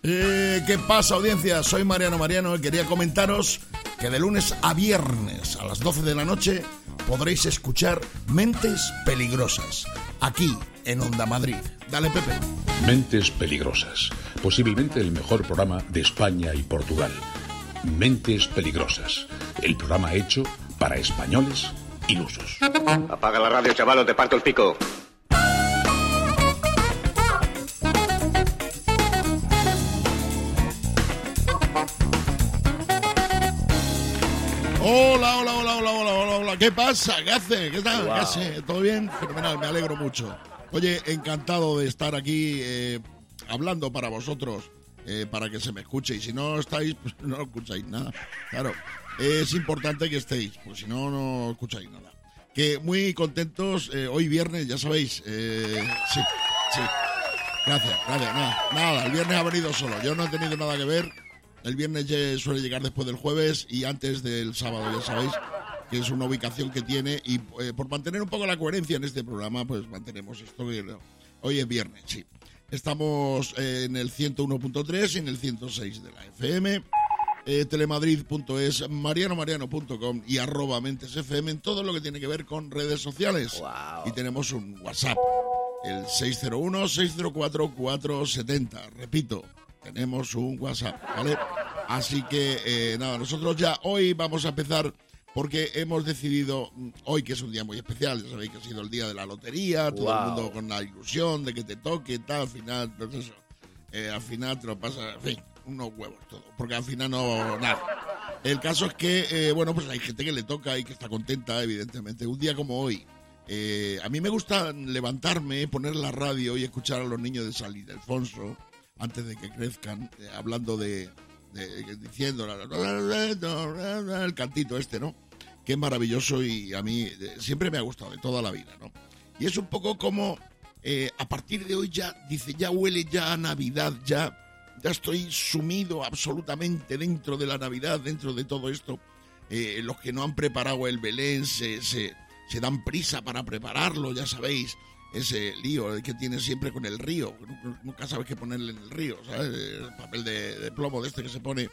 ¿Qué pasa, audiencia? Soy Mariano y quería comentaros que de lunes a viernes a las 12 de la noche podréis escuchar Mentes Peligrosas, aquí en Onda Madrid. Dale, Pepe. Mentes Peligrosas, posiblemente el mejor programa de España y Portugal. Mentes Peligrosas, el programa hecho para españoles ilusos. Apaga la radio, chaval, o te parto el pico. Hola. ¿Qué pasa? ¿Qué hace? ¿Qué tal? Wow. ¿Qué hace? ¿Todo bien? Fenomenal, me alegro mucho. Oye, encantado de estar aquí hablando para vosotros, para que se me escuche. Y si no estáis, pues no escucháis nada. Claro, es importante que estéis, pues si no, no escucháis nada. Que muy contentos, hoy viernes, ya sabéis. Sí. Gracias, nada, el viernes ha venido solo. Yo no he tenido nada que ver. El viernes suele llegar después del jueves y antes del sábado, ya sabéis, que es una ubicación que tiene. Y por mantener un poco la coherencia en este programa, pues mantenemos esto. Hoy es viernes, sí. Estamos en el 101.3 y en el 106 de la FM. Telemadrid.es, mariano.com y @mentesfm en todo lo que tiene que ver con redes sociales. Wow. Y tenemos un WhatsApp, el 601-604-470. Repito, tenemos un WhatsApp, ¿vale? Así que, nada, nosotros ya hoy vamos a empezar porque hemos decidido, hoy que es un día muy especial, ya sabéis que ha sido el día de la lotería, todo el mundo con la ilusión de que te toque, tal, al final, pues eso, al final te lo pasa, en fin, unos huevos todo, porque al final no, nada. El caso es que, bueno, pues hay gente que le toca y que está contenta, evidentemente. Un día como hoy, a mí me gusta levantarme, poner la radio y escuchar a los niños de San Ildefonso, antes de que crezcan, hablando diciendo el cantito este, ¿no? Que es maravilloso y a mí siempre me ha gustado de toda la vida, ¿no? Y es un poco como, a partir de hoy ya, dice, ya huele ya a Navidad, ya estoy sumido absolutamente dentro de la Navidad, dentro de todo esto. Los que no han preparado el Belén se dan prisa para prepararlo, ya sabéis. Ese lío que tiene siempre con el río, nunca sabes qué ponerle en el río, ¿sabes? El papel de plomo de este que se pone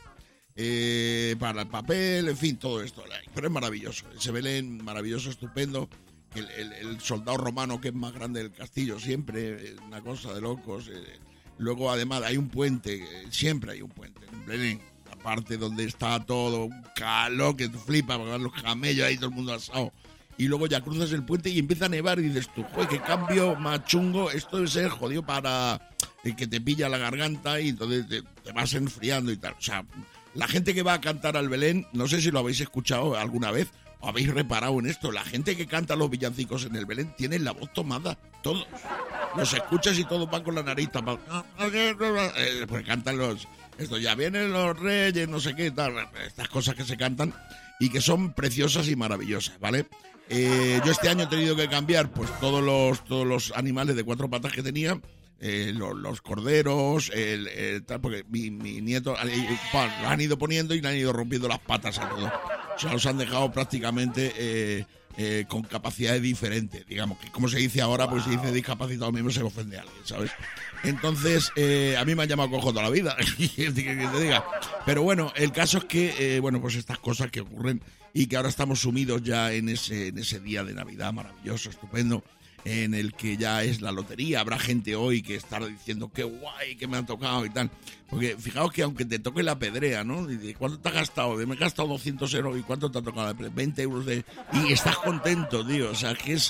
para el papel, en fin, todo esto. Pero es maravilloso, ese Belén maravilloso, estupendo. El soldado romano que es más grande del castillo, siempre, una cosa de locos. Luego, además, hay un puente, siempre hay un puente en Belén, la parte donde está todo un calor que te flipa, porque van los camellos ahí, todo el mundo asado. Y luego ya cruzas el puente y empieza a nevar y dices tú, joder, qué cambio más chungo, esto debe ser jodido para que te pilla la garganta y entonces te vas enfriando y tal. O sea, la gente que va a cantar al Belén, no sé si lo habéis escuchado alguna vez o habéis reparado en esto, la gente que canta los villancicos en el Belén tiene la voz tomada, todos. Los escuchas y todos van con la nariz tapada. Pues cantan esto, ya vienen los reyes, no sé qué, tal, estas cosas que se cantan y que son preciosas y maravillosas, ¿vale? Yo este año he tenido que cambiar pues todos los animales de 4 patas que tenía, los corderos, tal, porque mi nieto lo han ido poniendo y le han ido rompiendo las patas a todos. O sea, los han dejado prácticamente con capacidades diferentes, digamos, que como se dice ahora, pues se dice discapacitado mismo se ofende a alguien, ¿sabes? Entonces, a mí me han llamado cojo toda la vida, que te diga. Pero bueno, el caso es que, bueno, pues estas cosas que ocurren y que ahora estamos sumidos ya en ese día de Navidad maravilloso, estupendo, en el que ya es la lotería. Habrá gente hoy que estará diciendo qué guay que me han tocado y tal. Porque fijaos que aunque te toque la pedrea, ¿no? ¿Cuánto te has gastado? Me he gastado 200 euros. ¿Y cuánto te ha tocado? 20 euros y estás contento, tío. O sea, que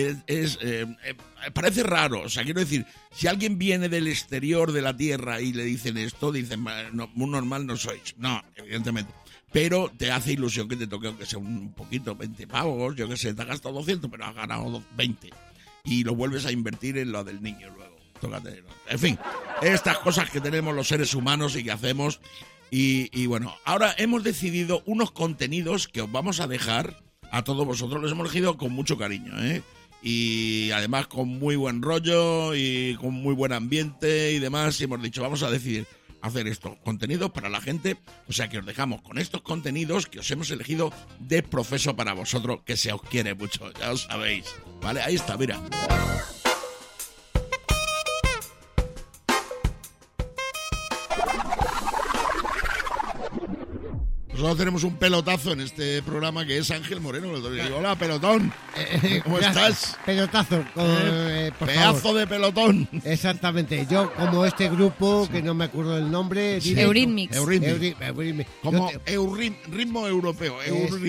parece raro. O sea, quiero decir, si alguien viene del exterior de la Tierra y le dicen esto, dicen, no, muy normal no sois. No, evidentemente. Pero te hace ilusión que te toque, aunque sea un poquito, 20 pavos, yo qué sé, te has gastado 200, pero has ganado 20. Y lo vuelves a invertir en lo del niño luego. Tócate. En fin, estas cosas que tenemos los seres humanos y que hacemos. Y bueno, ahora hemos decidido unos contenidos que os vamos a dejar a todos vosotros. Los hemos elegido con mucho cariño, ¿eh? Y además con muy buen rollo y con muy buen ambiente y demás. Y hemos dicho, vamos a decidir hacer estos contenidos para la gente, o sea que os dejamos con estos contenidos que os hemos elegido de profeso para vosotros, que se os quiere mucho, ya os sabéis, ¿vale? Ahí está, mira. Nosotros tenemos un pelotazo en este programa que es Ángel Moreno. Le digo, hola, pelotón. ¿Cómo estás? Pelotazo, por Pedazo favor. de pelotón. Exactamente. Yo, como este grupo, que no me acuerdo del nombre... Sí. Eurythmics. Eurythmics. Como Yo ritmo europeo.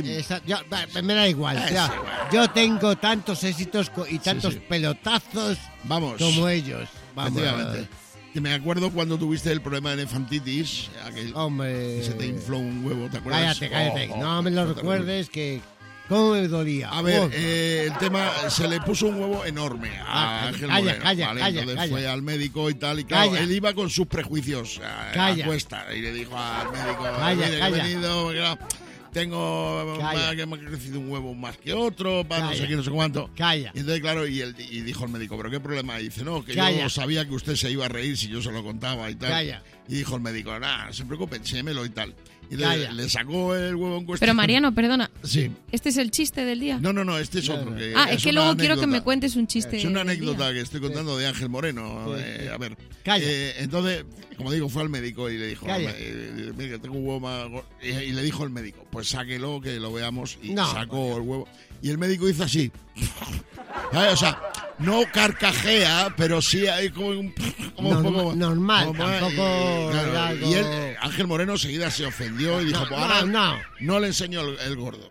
me da igual. Es Ya. igual. Yo tengo tantos éxitos y tantos sí. pelotazos Vamos. como ellos. Vamos. Efectivamente. Que me acuerdo cuando tuviste el problema de elefantitis, aquel Hombre. que se te infló un huevo, ¿te acuerdas? Cállate. No me lo fue terrible. recuerdes, que... ¿Cómo me dolía? A ver, Oh. el tema, se le puso un huevo enorme a Ángel Moreno. Calla. Entonces fue al médico y tal, y claro, Calla. él iba con sus prejuicios a cuesta, y le dijo al médico, mire, he venido, porque, claro, tengo que me ha crecido un huevo más que otro, para no sé qué, no sé cuánto. Calla. Y entonces, claro, y dijo el médico, ¿pero qué problema hay? Y dice, no, que Calla. yo sabía que usted se iba a reír si yo se lo contaba y tal. Calla. Y dijo el médico, nada, no se preocupe, enséñemelo y tal. Y Calla. le sacó el huevo en cuestión. Pero Mariano, perdona, Sí. ¿este es el chiste del día? No, este es otro. Es que una luego quiero que anécdota. me cuentes un chiste. Es una del anécdota día. que estoy contando de Ángel Moreno. A ver. Calla. Entonces, como digo, fue al médico y le dijo, Calla. mira, tengo un huevo más gordo. Y le dijo el médico, pues sáquelo, que lo veamos. Y No, sacó el huevo. Y el médico hizo así. ¿Sabes? O sea, no carcajea, pero sí hay como un poco... Normal, como- tampoco claro, algo- y él, Ángel Moreno, enseguida se ofendió y dijo, pues ahora no le enseño el gordo.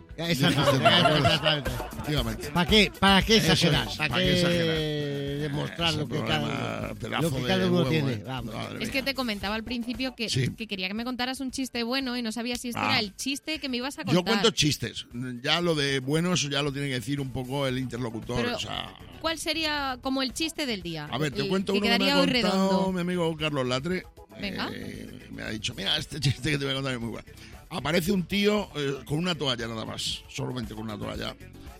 Exactamente. Efectivamente. ¿Para qué Eso exagerar? es, ¿Para ¿para qué exagerar? demostrar Ese lo que problema, cada pedazo de uno huevo, tiene? Madre Es mía. que te comentaba al principio que, Sí. que quería que me contaras un chiste bueno y no sabía si este Ah. era el chiste que me ibas a contar. Yo cuento chistes. Ya lo de bueno, eso ya lo tiene que decir un poco el interlocutor. Pero, o sea, ¿cuál sería como el chiste del día? a ver, te El cuento que uno que me quedaría ha hoy contado redondo. mi amigo Carlos Latre. Venga. Me ha dicho, mira, este chiste que te voy a contar es muy bueno. Aparece un tío con una toalla nada más, solamente con una toalla,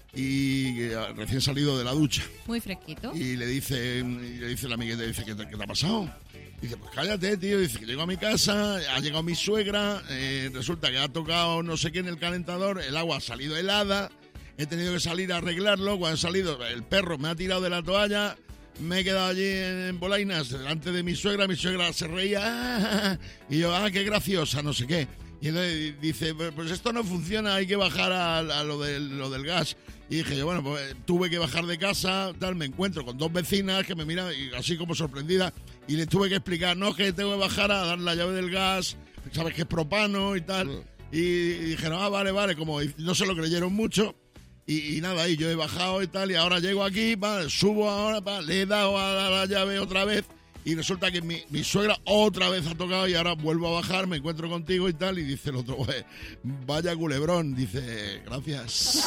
y recién salido de la ducha. Muy fresquito. Y le dice la amiguita, dice, ¿qué te ha pasado? Dice, pues cállate, tío. Dice que llego a mi casa, ha llegado mi suegra, resulta que ha tocado no sé qué en el calentador, el agua ha salido helada, he tenido que salir a arreglarlo. Cuando he salido, el perro me ha tirado de la toalla, me he quedado allí en Bolainas delante de mi suegra se reía, y yo, qué graciosa, no sé qué. Y entonces dice, pues esto no funciona, hay que bajar a lo del gas. Y dije yo, bueno, pues tuve que bajar de casa, tal, me encuentro con dos vecinas que me miran y así como sorprendidas, y les tuve que explicar, no, que tengo que bajar a dar la llave del gas, sabes que es propano y tal. Y dijeron, vale, como no se lo creyeron mucho. Y nada, y yo he bajado y tal, y ahora llego aquí, subo ahora, le he dado a la llave otra vez. Y resulta que mi suegra otra vez ha tocado y ahora vuelvo a bajar, me encuentro contigo y tal. Y dice el otro, vaya culebrón. Dice, gracias.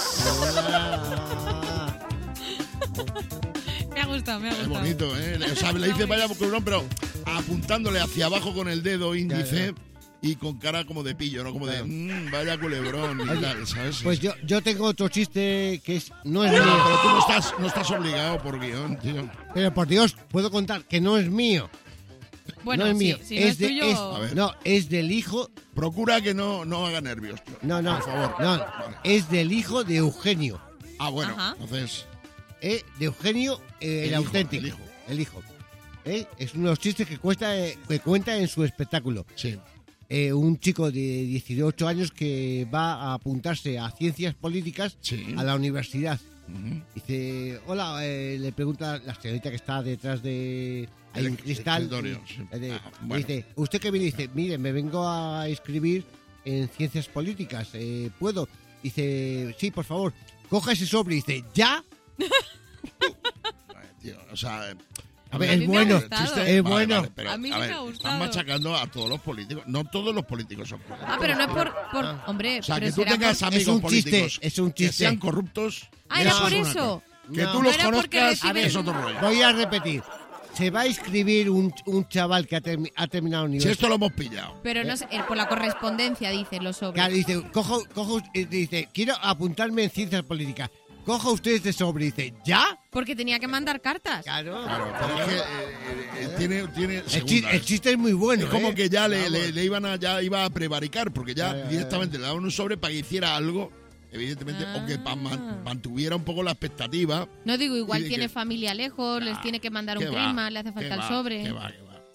Me ha gustado. Es bonito, ¿eh? O sea, le dice vaya culebrón, pero apuntándole hacia abajo con el dedo índice y con cara como de pillo, ¿no? Como de, vaya culebrón y tal, ¿sabes? Pues yo tengo otro chiste que no es Pero mío. tú no estás obligado por guión, tío. Pero por Dios, puedo contar que no es mío. Bueno, no es mío. si no es tuyo... A ver. No, es del hijo. Procura que no haga nervios. No, Por favor. no, Vale. es del hijo de Eugenio. Bueno, Ajá. entonces... De Eugenio, el hijo, auténtico. el hijo. Es uno de los chistes que cuenta en su espectáculo. Sí. Un chico de 18 años que va a apuntarse a ciencias políticas Sí. a la universidad. Ujú. Dice, hola, le pregunta la señorita que está detrás de... Hay un cristal. escritorio, sí. Bueno. Dice, ¿usted qué viene? Dice, mire, me vengo a inscribir en ciencias políticas. ¿Puedo? Dice, sí, por favor. Coja ese sobre. Dice, ¿ya? Ay, tío, o sea... A ver, A mí es me ha bueno. gustado. Es bueno. pero, A mí sí ver, me ha gustado. están machacando a todos los políticos. No todos los políticos son corruptos. pero no es por... Hombre, O sea, pero que tú será tengas por... amigos Es un chiste, políticos es un que chiste. sean corruptos... ¿Era eso por es una eso? cosa. Que No. tú No los era porque conozcas reciben- es otro rollo. Voy a repetir. Se va a inscribir un chaval que ha terminado la Si universidad. esto lo hemos pillado. Pero no sé, por la correspondencia, dicen los sobres. Claro, dice, dice, quiero apuntarme en ciencias políticas. Coja usted este sobre. Dice, ¿ya? Porque tenía que mandar cartas. Claro. Claro, pero es que tiene El segundas. chiste es muy bueno. Es como que ya Vamos. le iba a prevaricar, porque ya directamente le daban un sobre para que hiciera algo, evidentemente, o que mantuviera un poco la expectativa. No digo, igual Y tiene que- familia lejos, les tiene que mandar un ¿Qué va? crisma, le hace ¿Qué falta el va? sobre. ¿Qué va?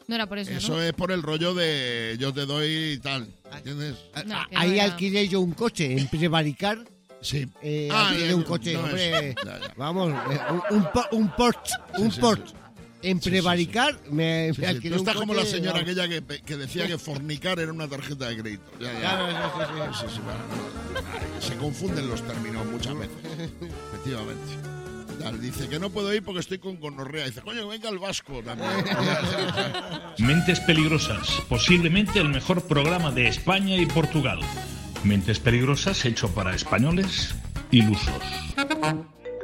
No era por eso, Eso ¿no? es por el rollo de yo te doy y tal. ¿Entiendes? No, que no Ahí era- alquilé yo un coche en Prevaricar. Sí. Alquilé un coche, no hombre. es. Ya. Vamos, un Porsche. Un sí, Porsche. sí. En Sí, Prevaricar me Sí, sí. alquilé Tú un estás como la coche, señora vamos. aquella que decía que fornicar era una tarjeta de crédito. Ya. Claro, sí. Sí, bueno, no, se confunden los términos muchas veces. Efectivamente. Tal, dice que no puedo ir porque estoy con gonorrea. Dice, coño, venga el vasco también. Mentes Peligrosas, posiblemente el mejor programa de España y Portugal. Mentes Peligrosas hecho para españoles ilusos. Perdona,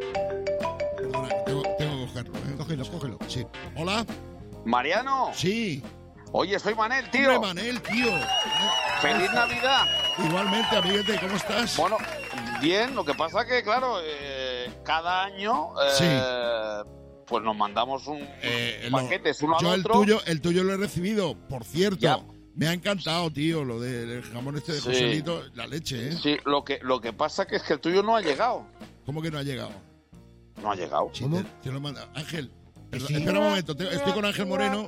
tengo que cogerlo. Cógelo. Sí. Hola. Mariano, Sí. oye, soy Manel, tío. Hombre, Manel, tío. ¡Feliz Navidad! Igualmente, amiguete, ¿cómo estás? Bueno, bien, lo que pasa que, claro, cada año pues nos mandamos un paquetes uno yo al el otro. tuyo lo he recibido, por cierto. Ya. Me ha encantado, tío, lo del jamón este de Sí. Joselito, la leche, ¿eh? Sí, lo que pasa que es que el tuyo no ha llegado. ¿Cómo que no ha llegado? No ha llegado. Sí, ¿Cómo? te lo manda. Ángel, perdón, Sí. espera un momento, estoy con Ángel Moreno.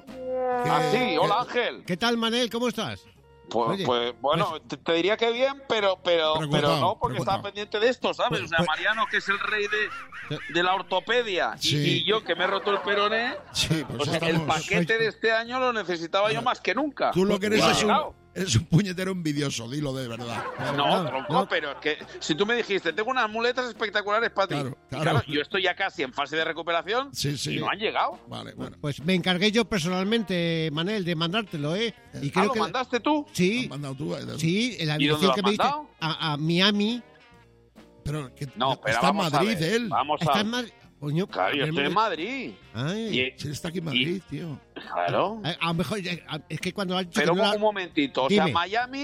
Sí, hola Ángel. ¿Qué tal, Manel? ¿Cómo estás? Pues, Oye, pues bueno, te diría que bien, pero Preocupado, no, porque preocupado. estaba pendiente de esto, ¿sabes? Pues- O sea, pues- Mariano, que es el rey de la ortopedia, Sí. y yo, que me he roto el peroné, Sí, pues o sea, el estamos. paquete de este año lo necesitaba yo más que nunca. Tú lo que eres No ha es llegado. un puñetero envidioso, dilo de verdad. No, tronco, pero es que si tú me dijiste, tengo unas muletas espectaculares para ti. Claro, Y claro. yo estoy ya casi en fase de recuperación Sí, sí. y no han llegado. Vale, bueno. Pues me encargué yo personalmente, Manel, de mandártelo, ¿eh? Y ¿Lo mandaste tú? ¿Has Sí, mandado tú? sí, en la ¿Y dónde dirección lo que has me diste mandado? a Miami. Pero que No, pero está en vamos a Madrid, ver, él. Vamos Está a en Madrid. Coño, Claro, yo estoy en Madrid. Ay, Y- Sí, está aquí en Madrid, tío. claro. a lo mejor, es que cuando has dicho Pero que no un momentito, o sea, Dime.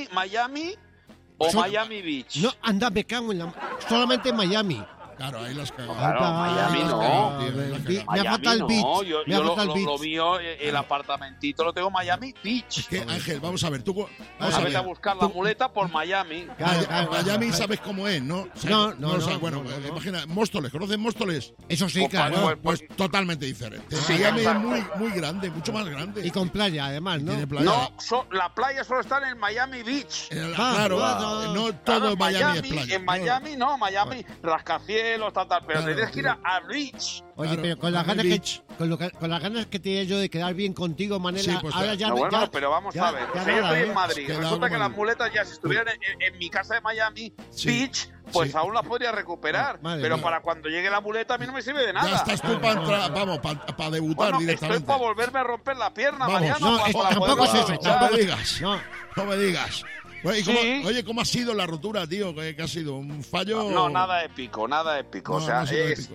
Miami o Son- Miami Beach. No, anda, me cago en la... Solamente en Miami. Claro, ahí las cagado. Claro, Miami ahí las no. cagado, tío, ahí las Me cagado. ha Miami faltado el no, beach. yo Me ha faltado el lo beach. mío, el apartamentito lo tengo en Miami Beach. Es que, Ángel, vamos a ver, tú... Vamos a a vete a ver. buscar la muleta por Miami. Miami sabes cómo es, ¿no? No, lo sabes. no, Bueno, no. imagina, Móstoles, ¿conocen Móstoles? Eso sí, Pues, claro. Pues totalmente diferente. Sí, Miami es exacto. muy grande, mucho más grande. Y con playa, además, ¿no? Tiene playa. No, la playa solo está en el Miami Beach. Claro, wow. no Claro, todo en Miami es playa. En Miami no, Miami rascacielos, tal, pero Claro, tienes que ir claro. a Beach. Oye, Claro, pero con las Miami ganas Beach. con las ganas que tenía yo de quedar bien contigo, Manela, Sí, pues, ahora ya... No, bueno, ya- pero vamos ya- a ver. ya O sea, yo nada, estoy en ¿eh? Madrid. Queda Resulta algo que las mal. muletas ya, si estuvieran en mi casa de Miami Sí. Beach, pues Sí. aún las podría recuperar. Madre Pero mía. para cuando llegue la muleta a mí no me sirve de nada. Ya estás tú para entrar, vamos, para debutar Bueno, estoy directamente. para volverme a romper la pierna, Vamos. Mariano. No, para tampoco poder es eso, aprovechar. No me digas. No, No me digas. Bueno, ¿y cómo, Sí. oye, ¿cómo ha sido la rotura, tío? ¿Qué ha sido? ¿Un fallo? No, nada épico, nada épico. No, o sea, no ha sido es épico.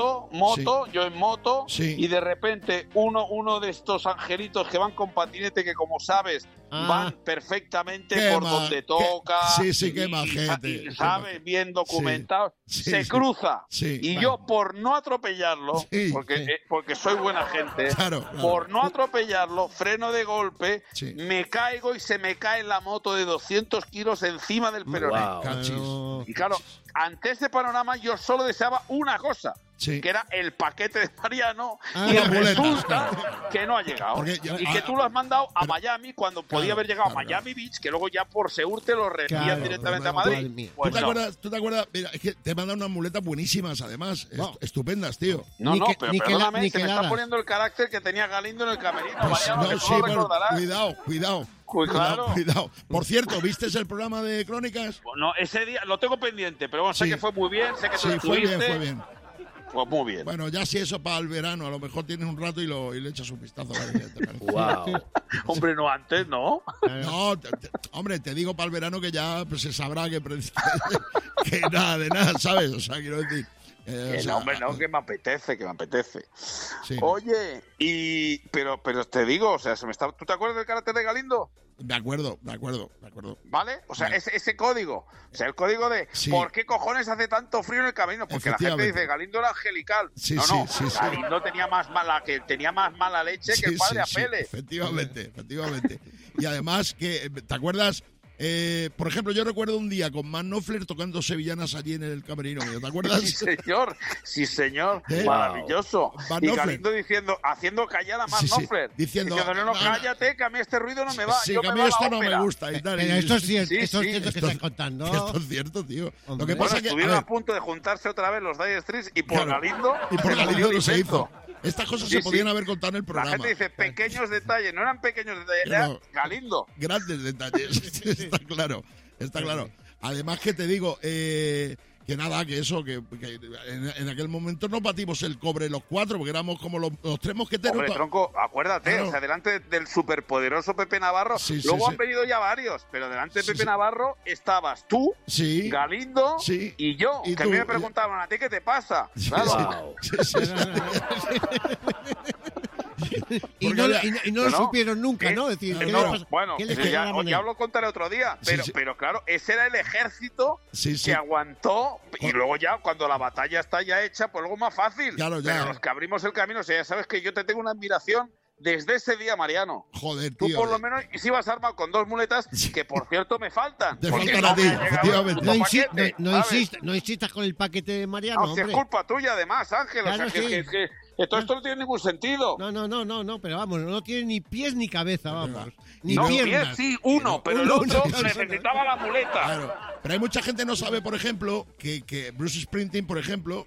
moto, yo en moto, Sí. y de repente uno de estos angelitos que van con patinete que, como sabes, Ah. van perfectamente Qué por ma- donde qué- toca. sí, sí, qué majete, y, qué ¿sabes? majete. Bien documentado. Sí, se sí. cruza. Sí, y claro. yo, por no atropellarlo, Sí, porque, sí. porque soy buena gente, Claro, claro. por no atropellarlo, freno de golpe, Sí. me caigo y se me cae la moto de 200 kilos encima del peroné. Cachis. no. Y claro, ante ese panorama yo solo deseaba una cosa, Sí. que era el paquete de Mariano, Ah, y las muletas, resulta claro. que no ha llegado. Porque yo- Y que tú lo has mandado a Miami cuando podía haber llegado a claro, Miami Beach, que luego ya por Seur te lo reenvían Claro, directamente a claro, Madrid. madre mía. ¿Tú Pues te no. acuerdas? ¿Tú te acuerdas? Mira, es que te mandan unas muletas buenísimas, además. Wow. Estupendas, tío. No, Ni no, que- pero ni que perdóname, ni se que me está ladas. poniendo el carácter que tenía Galindo en el camerino, Pues, Mariano, que tú sí, lo bueno, recordarás. cuidado. Pues claro. Cuidado. Por cierto, ¿viste el programa de Crónicas? No, ese día lo tengo pendiente, pero bueno, sé Sí. que fue muy bien, sé que tú Sí, fue bien, estuviste. fue bien. Pues muy bien. Bueno, ya si eso para el verano, a lo mejor tienes un rato y le echas un vistazo. A ver qué te parece. Hombre, no antes, ¿no? No, hombre, te digo para el verano que ya pues, se sabrá que nada de nada, ¿sabes? O sea, quiero decir... o Que sea, no, hombre, no, que me apetece. Sí. Oye, pero te digo, o sea, ¿tú te acuerdas del carácter de Galindo? De acuerdo. ¿Vale? O sea, Vale. ese código. O sea, el código de Sí. ¿por qué cojones hace tanto frío en el camino? Porque la gente Efectivamente. dice, Galindo era angelical. Sí, no, sí, no, sí, sí. Galindo tenía más mala leche que el padre sí, Apele. efectivamente. Y además que, ¿te acuerdas? Por ejemplo, yo recuerdo un día con Mark Knopfler tocando sevillanas allí en el camerino mío, ¿te acuerdas? Sí, señor. Maravilloso. Mark Y Knopfler. Galindo haciendo callar a Mark Knopfler. Diciendo, no, cállate, que a mí este ruido no me va. Sí, yo que a me mí va la esto no ópera. me gusta y tal. Pero esto es cierto, Sí, esto es sí, cierto que estás contando. Esto es cierto, tío. Hombre. Lo que pasa es que... Estuvieron a a ver, punto de juntarse otra vez los Dire Straits y por claro, Galindo... y por Galindo no se invento. hizo. Estas cosas Sí, se podían sí. haber contado en el La programa. gente dice pequeños detalles, no eran pequeños detalles, No. era Galindo. Grandes detalles, está claro, está claro. Además que te digo, que nada, que eso, que en aquel momento no batimos el cobre los cuatro, porque éramos como los tres mosqueteros. Hombre, tronco, acuérdate, Claro. o sea, delante del superpoderoso Pepe Navarro, Sí, sí, luego sí. han venido ya varios, pero delante de Sí, Pepe sí. Navarro estabas tú, Sí. Galindo Sí. y yo, Y que tú. a mí me preguntaban, ¿a ti qué te pasa? Claro. Sí, sí, sí. Y Porque no, había- y no lo No, supieron nunca, ¿no? Es decir, ¿qué le pasa? Bueno, ¿Qué le ya, pasa a la moneda? ya os lo contaré otro día, Sí, pero, sí. pero claro, ese era el ejército Sí, sí. que aguantó y Con- luego ya cuando la batalla está ya hecha, pues luego más fácil. Claro, ya. Pero los que abrimos el camino, o sea, ya sabes que yo te tengo una admiración desde ese día, Mariano. Joder, Tú tío. por lo menos si vas armado con dos muletas, que por cierto me faltan. Te porque faltan no a ti, me ha llegado efectivamente. el No, puto paquete, ¿sabes? no insistas con el paquete de Mariano, No, si es hombre. culpa tuya además, Ángel. Claro, o sea, sí. que todo esto no tiene ningún sentido. No, pero vamos, no tiene ni pies ni cabeza, vamos. Ni No, piernas. sí, uno, pero el Uno, otro no, necesitaba la muleta. Claro. Pero hay mucha gente que no sabe, por ejemplo, que Bruce Springsteen, por ejemplo,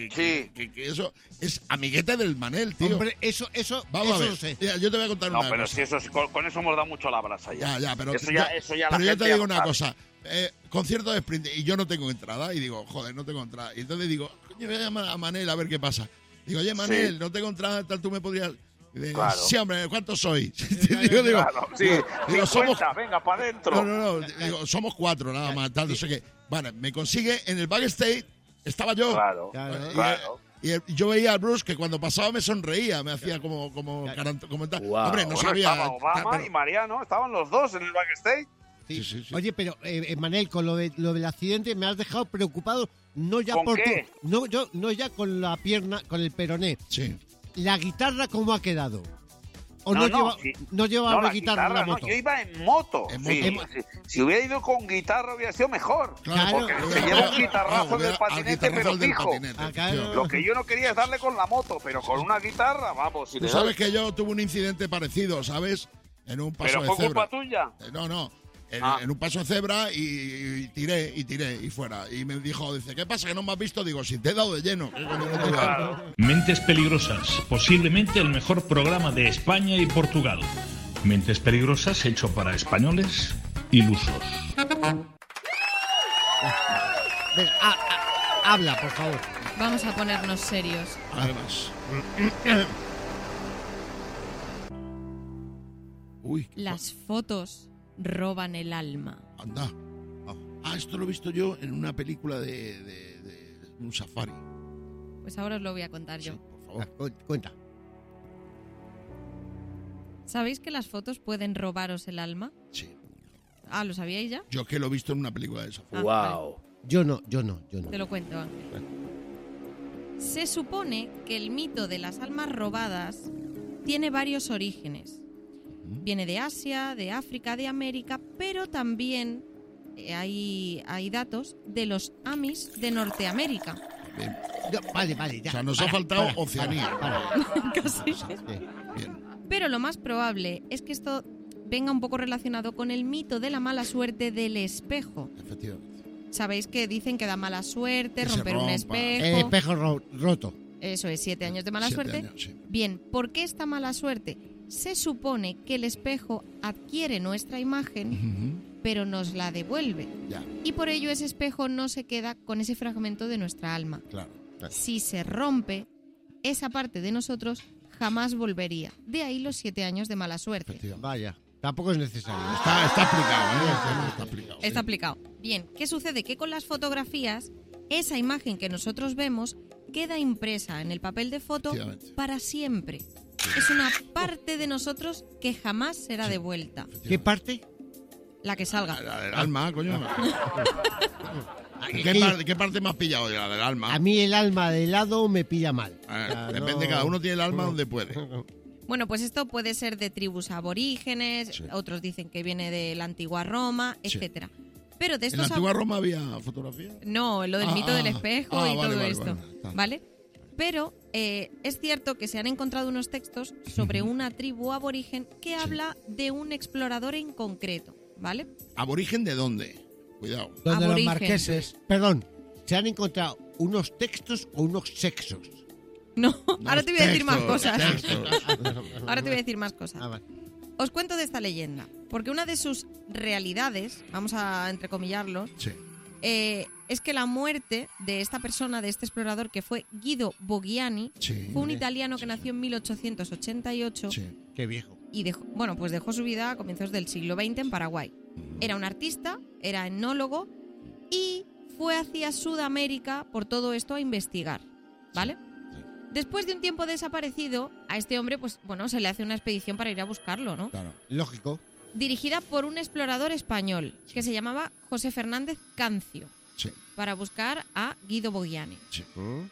que eso es amiguete del Manel, tío. Hombre, eso Vamos a ver. lo sé. Mira, yo te voy a contar No, una pero cosa. si eso con eso hemos dado mucho la brasa ya. Ya, pero eso ya la pero yo gente te ya digo lo una sabe. cosa. Concierto de Sprint y yo no tengo entrada y digo, joder, no tengo entrada. Y entonces digo, coño, voy a llamar a Manel a ver qué pasa. Digo, oye, Manel, no tengo entrada, tal, tú me podrías... Y digo, Claro. sí, hombre, ¿cuántos sois? Claro, sí, digo, 50, venga, para adentro. No, digo, somos 4 nada más, tal, no sé qué. Bueno, me consigue en el backstage, estaba yo. Claro, Y, claro. y yo veía al Bruce que cuando pasaba me sonreía, me hacía como tal. Hombre, no Bueno, sabía. estaba Obama pero- y Mariano, estaban los dos en el backstage. Sí. Oye, pero Manel, con lo del accidente me has dejado preocupado, no ya ¿Con por qué? no ya con la pierna, con el peroné. Sí. La guitarra cómo ha quedado. O No, no lleva la guitarra en la no, moto. yo iba en moto. En Sí, moto. si hubiera ido con guitarra hubiera sido mejor. Claro, porque claro, se lleva un guitarrazo hubiera- del al patinete, guitarrazo pero del fijo. patinete, Ah, claro. efectivamente. Lo que yo no quería es darle con la moto, pero con una guitarra, vamos. Si Tú le sabes doy. que yo tuve un incidente parecido, ¿sabes? En un paso Pero de fue cebra. culpa tuya. No. Ah. En un paso de cebra y tiré y fuera. Y me dijo, dice, ¿qué pasa que no me has visto? Digo, si te he dado de lleno. ¿Qué coño no te he dado? Claro. Mentes Peligrosas, posiblemente el mejor programa de España y Portugal. Mentes Peligrosas hecho para españoles ilusos. Venga, habla, por favor. Vamos a ponernos serios. Además. Uy, Las fotos roban el alma. anda. Esto lo he visto yo en una película de un safari. Pues ahora os lo voy a contar yo. Por favor. Cuenta. ¿Sabéis que las fotos pueden robaros el alma? Sí. Ah, ¿lo sabíais ya? Yo que lo he visto en una película de safari. Vale. Yo no. Te lo cuento, Ángel. Se supone que el mito de las almas robadas tiene varios orígenes. Viene de Asia, de África, de América, pero también hay datos de los Amis de Norteamérica. Bien. Vale, ya. O sea, nos ha faltado Oceanía. Casi. Bien. Pero lo más probable es que esto venga un poco relacionado con el mito de la mala suerte del espejo. Efectivamente. Sabéis que dicen que da mala suerte Que se romper un rompa. espejo. Espejo roto. Eso es, 7 años de mala 7 suerte. años, sí. Bien, ¿por qué esta mala suerte? Se supone que el espejo adquiere nuestra imagen, pero nos la devuelve. Ya, Y por ello ese espejo no se queda con ese fragmento de nuestra alma. claro. Si se rompe, esa parte de nosotros jamás volvería. De ahí los 7 años de mala suerte. Efectivamente. Vaya, tampoco es necesario. Está explicado, ¿eh? Está explicado. Está aplicado. Bien, ¿qué sucede? Que con las fotografías, esa imagen que nosotros vemos queda impresa en el papel de foto Efectivamente. para siempre. Es una parte de nosotros que jamás será devuelta. ¿Qué parte? La que salga. La del alma, coño. ¿Qué parte me has pillado? La del alma. A mí el alma de helado me pilla mal. Depende, cada uno tiene el alma donde puede. Bueno, pues esto puede ser de tribus aborígenes, otros dicen que viene de la antigua Roma, etcétera. Pero de ¿En estos la antigua Roma había fotografía? No, lo del mito del espejo y todo esto, vale. ¿vale? Pero es cierto que se han encontrado unos textos sobre una tribu aborigen que habla de un explorador en concreto, ¿vale? ¿Aborigen de dónde? Cuidado. Donde los Aborigen. marqueses. Perdón, se han encontrado unos textos o unos sexos. No, ahora te voy a decir más cosas. Textos. Ahora te voy a decir más cosas. Ah, vale. Os cuento de esta leyenda, porque una de sus realidades, vamos a entrecomillarlo, Sí. es que la muerte de esta persona, de este explorador que fue Guido Boggiani, Sí. fue un italiano que nació en 1888 Sí. Qué viejo. y dejó su vida a comienzos del siglo XX en Paraguay. Era un artista, era etnólogo y fue hacia Sudamérica por todo esto a investigar, ¿vale? Después de un tiempo desaparecido, a este hombre, pues bueno, se le hace una expedición para ir a buscarlo, ¿no? Claro. Lógico. Dirigida por un explorador español que se llamaba José Fernández Cancio, Sí. para buscar a Guido Boggiani. Sí.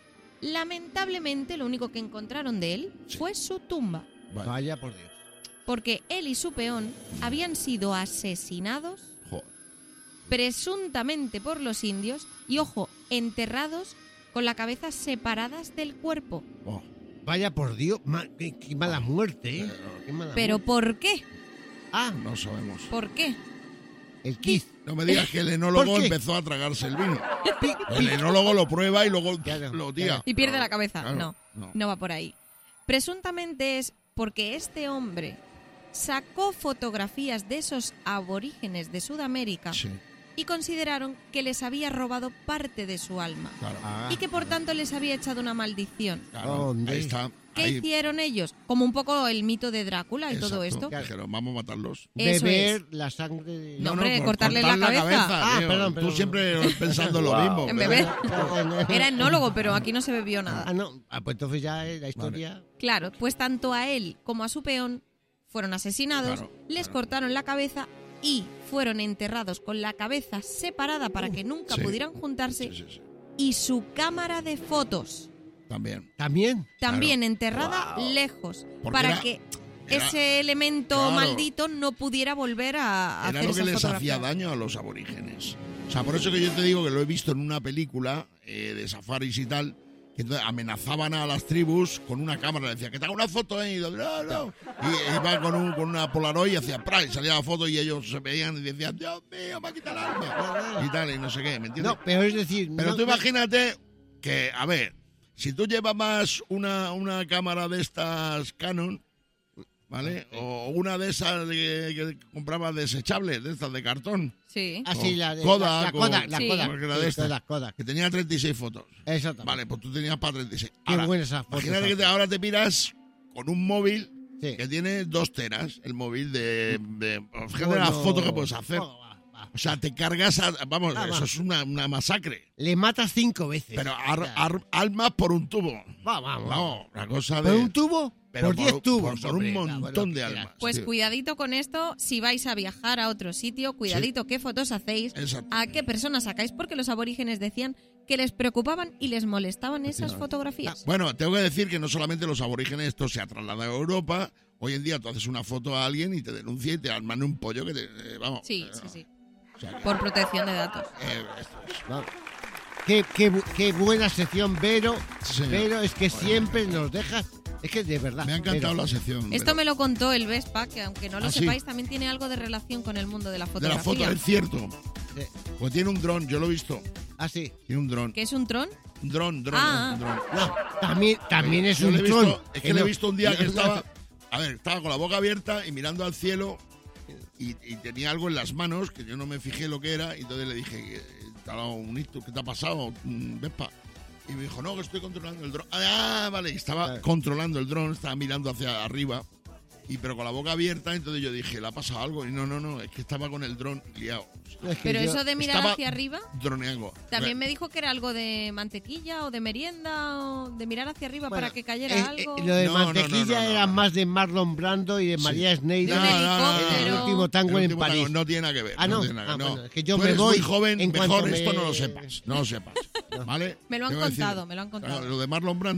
Lamentablemente, lo único que encontraron de él fue su tumba, Vale. Vaya por Dios. porque él y su peón habían sido asesinados Joder. presuntamente por los indios y, ojo, enterrados con la cabeza separadas del cuerpo. Oh. Vaya por Dios. Qué mala muerte, ¿eh? Qué mala ¿Pero muerte. por qué? Ah, No sabemos. ¿Por qué? el kiss. No me digas que el enólogo ¿Por qué? empezó a tragarse el vino. El enólogo lo prueba y luego Claro, lo tira. claro. Y pierde la cabeza. Claro, No va por ahí. Presuntamente es porque este hombre sacó fotografías de esos aborígenes de Sudamérica Sí, y consideraron que les había robado parte de su alma claro. y que por tanto les había echado una maldición. Claro, ¿Dónde? ahí está. ¿Qué Ahí. hicieron ellos? Como un poco el mito de Drácula y todo Exacto. esto. Dijeron, vamos a matarlos. Eso Beber es. la sangre de... No, hombre, por cortarle la cabeza. Ah, tío. perdón, Tú perdón. siempre pensando lo mismo. En pero- beber. Era etnólogo, pero aquí no se bebió nada. Ah, no. Ah, pues entonces ya la historia... Claro, pues tanto a él como a su peón fueron asesinados, Claro, les cortaron la cabeza y fueron enterrados con la cabeza separada para que nunca sí. pudieran juntarse, Sí. y su cámara de fotos También. ¿También? también Claro. enterrada lejos, Porque para era- que era- ese elemento claro. maldito no pudiera volver a Era hacer lo que esas les fotografías. hacía daño a los aborígenes. O sea, por eso que yo te digo que lo he visto en una película de safaris y tal, que entonces amenazaban a las tribus con una cámara. Le decía, que te haga una foto, ¿eh? Y yo, no. Y iba con una Polaroid y hacía ¡pra! Y salía la foto y ellos se veían y decían, Dios mío, me ha quitado el alma. Y tal, y no sé qué, ¿me entiendes? No, pero es decir... Pero no- tú imagínate que, a ver, si tú llevabas una cámara de estas Canon, ¿vale? O una de esas que comprabas desechables, de estas de cartón, Sí. Ah, sí, o la de... Kodak, la Kodak, o- la Sí. Kodak. Porque era Sí, de estas. Kodak, Kodak. que tenía 36 fotos. Exactamente. Vale, pues tú tenías para 36. Qué Ahora, buena esa foto. imagínate que ahora te miras con un móvil Sí. que tiene 2 teras, el móvil de fíjate Bueno. las fotos que puedes hacer. Oh, va. O sea, te cargas, vamos, Ah, eso va. es una masacre. Le matas 5 veces. Pero Ya. almas por un tubo. Vamos. No, la cosa ¿Por de... un tubo? Pero por 10 tubos. por un hombre. montón Bueno, de que almas. Pues Sí. cuidadito con esto, si vais a viajar a otro sitio, cuidadito qué fotos hacéis, Exacto. a qué personas sacáis, porque los aborígenes decían que les preocupaban y les molestaban esas fotografías. Bueno, tengo que decir que no solamente los aborígenes, esto se ha trasladado a Europa. Hoy en día tú haces una foto a alguien y te denuncia y te arman un pollo que te... vamos. Sí, sí, sí. O sea, que, Por protección de datos. esto es- No. Qué buena sección, Vero. Sí, señor. Vero, es que siempre nos dejas. Es que de verdad. Me ha encantado Vero. la sección. Esto pero- me lo contó el Vespa, que aunque no lo ¿Ah, sí? sepáis, también tiene algo de relación con el mundo de la de fotografía. la foto, es cierto. Sí. Pues tiene un dron, yo lo he visto. Ah, sí. Tiene un dron. ¿Qué es un tron? Un dron. Ah. Un dron. No, también es Yo un le he visto, tron. es que le he no- visto un día que no- estaba, a ver, estaba con la boca abierta y mirando al cielo y tenía algo en las manos que yo no me fijé lo que era y entonces le dije, ¿qué te ha pasado, Vespa? Y me dijo, no, que estoy controlando el dron. Ah, vale, y estaba Claro. controlando el dron, estaba mirando hacia arriba, pero con la boca abierta, entonces yo dije, ¿le ha pasado algo? Y no, es que estaba con el dron liado. Es que Pero yo- eso de mirar estaba hacia arriba, Droneando. también me dijo que era algo de mantequilla o de merienda o de mirar hacia arriba Bueno, para que cayera algo. Lo de No, no, mantequilla no. era más de Marlon Brando y de María Schneider. De un helicóptero. El último tango El en último París. tango no tiene nada que ver. Ah, no. tiene nada que ver, Ah, no. bueno, es que yo Tú me eres voy muy joven, en mejor cuanto esto me- no lo sepas. No lo sepas. ¿Vale? Me lo han Tengo que contado, me lo han contado. Lo de Marlon Brando.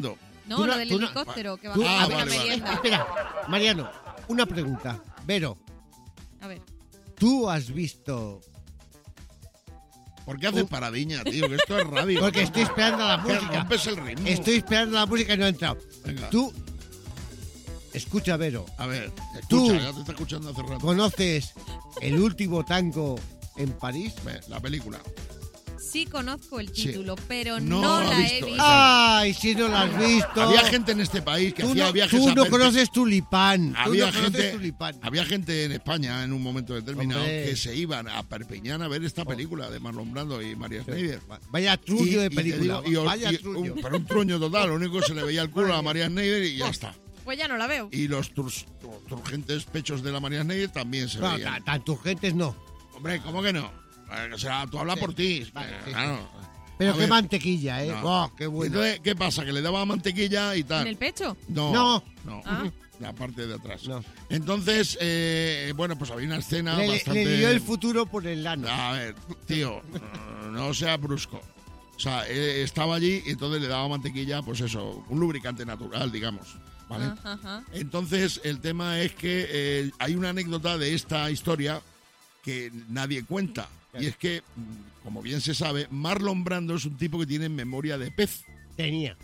No, lo del helicóptero que va a la merienda. Espera, Mariano, una pregunta. Vero. A ver. ¿Tú has visto...? ¿Por qué haces paradiña, tío? Que esto es radio. Porque estoy esperando la música. Rompes el ritmo. Estoy esperando la música y no ha entrado. Venga. Tú... Escucha, Vero. A ver, ¿Tú ya te está escuchando hace rato. ¿Conoces El último tango en París? La película. Sí conozco el título, pero No no la la he he visto. visto. ¡Ay, si no la has visto! Había gente en este país que hacía viajes Tú a no Perpi- conoces Tulipán. Había Tú no conoces gente, Tulipán. había gente en España en un momento determinado Hombre. que se iban a Perpiñán a ver esta película de Marlon Brando y María Schneider. Vaya trullo de te película. digo, Vaya trullo. pero un truño total. Lo único que se le veía el culo a la María Schneider y ya está. Pues ya no la veo. Y los turgentes pechos de la María Schneider también se No, veían. tan turgentes no. Hombre, ¿cómo que no? O sea, tú hablas por ti. Vale, sí, Claro. Pero A qué ver. mantequilla, ¿eh? No. Oh, qué bueno. Entonces, ¿qué pasa? Que le daba mantequilla y tal. ¿En el pecho? No. Ah. La parte de atrás. No. Entonces, bueno, pues había una escena Le bastante... dio el futuro por el lano. A ver, tío, no sea brusco. O sea, estaba allí y entonces le daba mantequilla, pues eso, un lubricante natural, digamos. ¿Vale? Ajá. Entonces, el tema es que hay una anécdota de esta historia que nadie cuenta. Y es que, como bien se sabe, Marlon Brando es un tipo que tiene memoria de pez. Tenía.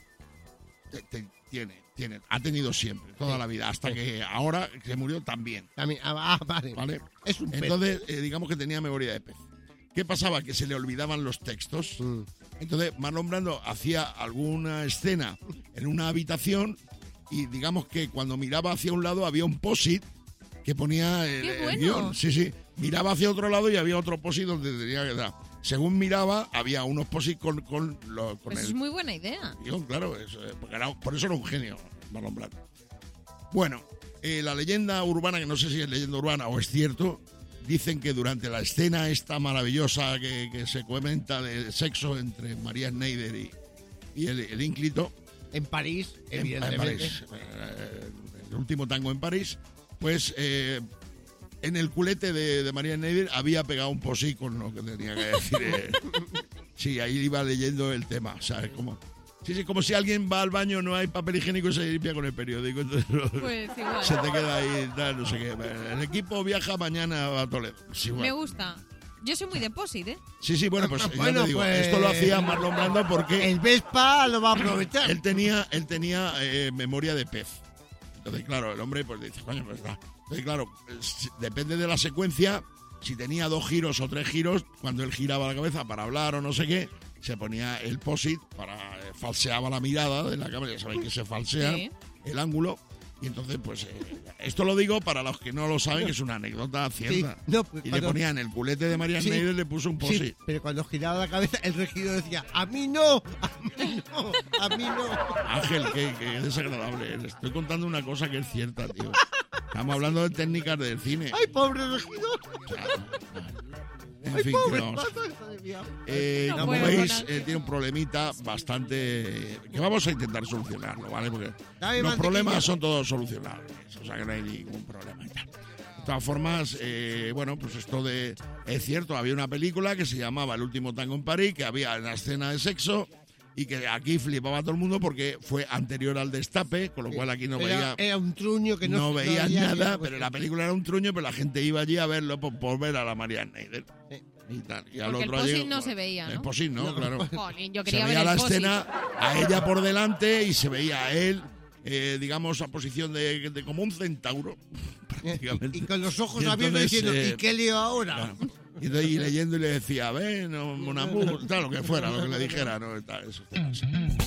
Tiene, ha tenido siempre, toda la vida, hasta que ahora se murió también. También. Vale. ¿Vale? Es un pez. Entonces, digamos que tenía memoria de pez. ¿Qué pasaba? Que se le olvidaban los textos. Entonces, Marlon Brando hacía alguna escena en una habitación y digamos que cuando miraba hacia un lado había un post-it que ponía el guión. Sí. Miraba hacia otro lado y había otro post-it donde tenía que dar. Según miraba, había unos post-it con Pues es muy buena idea. guión, claro. Por eso era un genio, Marlon Brando. Bueno, la leyenda urbana, que no sé si es leyenda urbana o es cierto, dicen que durante la escena esta maravillosa que se comenta de sexo entre María Schneider y el ínclito, En París, en evidentemente. París, el último tango en París, pues en el culete de María Schneider había pegado un posí con lo que tenía que decir. Sí, ahí iba leyendo el tema, ¿sabes? Como si alguien va al baño, no hay papel higiénico y se limpia con el periódico. Entonces, Pues igual. se te queda ahí, tal, no sé qué. El equipo viaja mañana a Toledo. Sí, Me bueno. gusta. Yo soy muy depósit, ¿eh? Sí, bueno, pues ya Bueno, te digo, pues, esto lo hacía Marlon Brando porque El Vespa lo va a aprovechar. él tenía memoria de pez. Entonces, claro, el hombre pues dice, coño, pues está. Entonces, claro, depende de la secuencia, si tenía 2 giros o 3 giros, cuando él giraba la cabeza para hablar o no sé qué, se ponía el post-it falseaba la mirada de la cámara, ya sabéis que se falsea Sí. el ángulo, y entonces, pues, esto lo digo para los que no lo saben, que es una anécdota cierta. Sí, no, pues, Y le cuando- ponía en el culete de María Sí. Schneider, le puso un Sí, post-it. pero cuando giraba la cabeza, el regidor decía, a mí no, a mí no. Ángel, qué desagradable eres. Estoy contando una cosa que es cierta, tío. Estamos hablando de técnicas del cine. Ay, pobre regidor. En Ay, fin, pobre. que vamos. Madre mía. No Como puedo veis, con tiene un problemita bastante... que vamos a intentar solucionarlo, ¿vale? Porque Dame los mantequilla. problemas son todos solucionables. O sea, que no hay ningún problema y tal. De todas formas, bueno, pues esto de... Es cierto, había una película que se llamaba El último tango en París, que había una escena de sexo y que aquí flipaba a todo el mundo porque fue anterior al destape, con lo cual aquí no veía... Era un truño que No veías había nada, ni- pero la película era un truño, pero la gente iba allí a verlo por ver a la María Schneider. Y tal. Y al Porque el otro post-it allí- no se veía, ¿no? El post-it no, claro. Jolín, yo Se quería ver veía el la post-it. escena a ella por delante y se veía a él, digamos, a posición de como un centauro, prácticamente. Y con los ojos Y abiertos entonces, diciendo, ¿y qué leo ahora? Claro. Y entonces, y leyendo y le decía, ven, mon amour, tal, lo que fuera, lo que le dijera, ¿no? Tal, esos temas.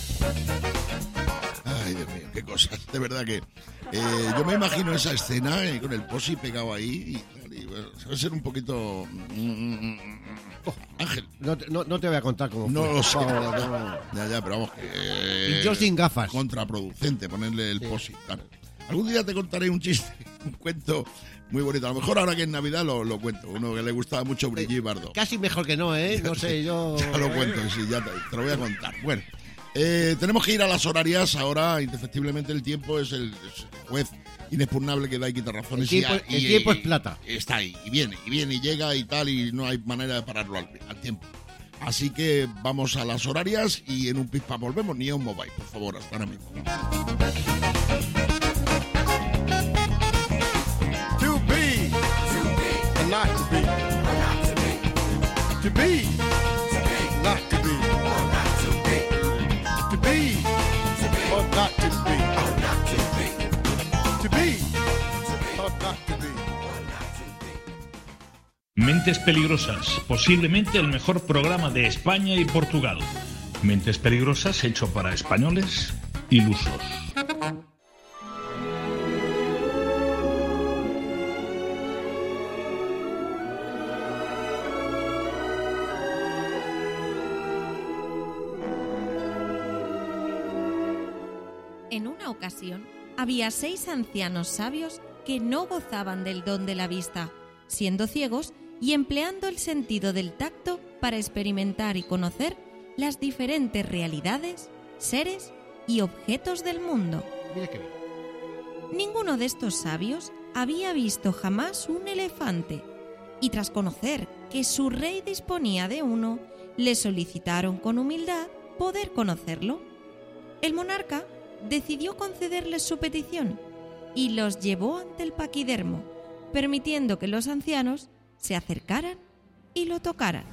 Ay, Dios mío, qué cosas. De verdad que yo me imagino esa escena con el posi pegado ahí y bueno, se va a ser un poquito... Ángel, No te voy a contar cómo no fue. lo sé. Oh, no. Ya, pero vamos que... Y yo sin gafas. Contraproducente ponerle el posi. Tal. Algún día te contaré un chiste, un cuento muy bonito. A lo mejor ahora que es Navidad lo cuento. Uno que le gustaba mucho Brigitte Bardot. Casi mejor que no, ¿eh? No sé, yo... Ya lo cuento, sí, ya te lo voy a contar. Bueno, tenemos que ir a las horarias. Ahora, indefectiblemente, el tiempo es el juez inexpugnable que da y quita razones. El tiempo es plata. Está ahí, y viene, y llega y tal, y no hay manera de pararlo al tiempo. Así que vamos a las horarias y en un pispa volvemos. Neon Mobile, por favor, hasta ahora mismo. To be, or not to be. To be, not to be. To be, or not to be. To be, or not to be. Mentes Peligrosas, posiblemente el mejor programa de España y Portugal. Mentes Peligrosas hecho para españoles ilusos. En una ocasión, había 6 ancianos sabios que no gozaban del don de la vista, siendo ciegos y empleando el sentido del tacto para experimentar y conocer las diferentes realidades, seres y objetos del mundo. Mira qué bien. Ninguno de estos sabios había visto jamás un elefante, y tras conocer que su rey disponía de uno, le solicitaron con humildad poder conocerlo. El monarca decidió concederles su petición y los llevó ante el paquidermo, permitiendo que los ancianos se acercaran y lo tocaran.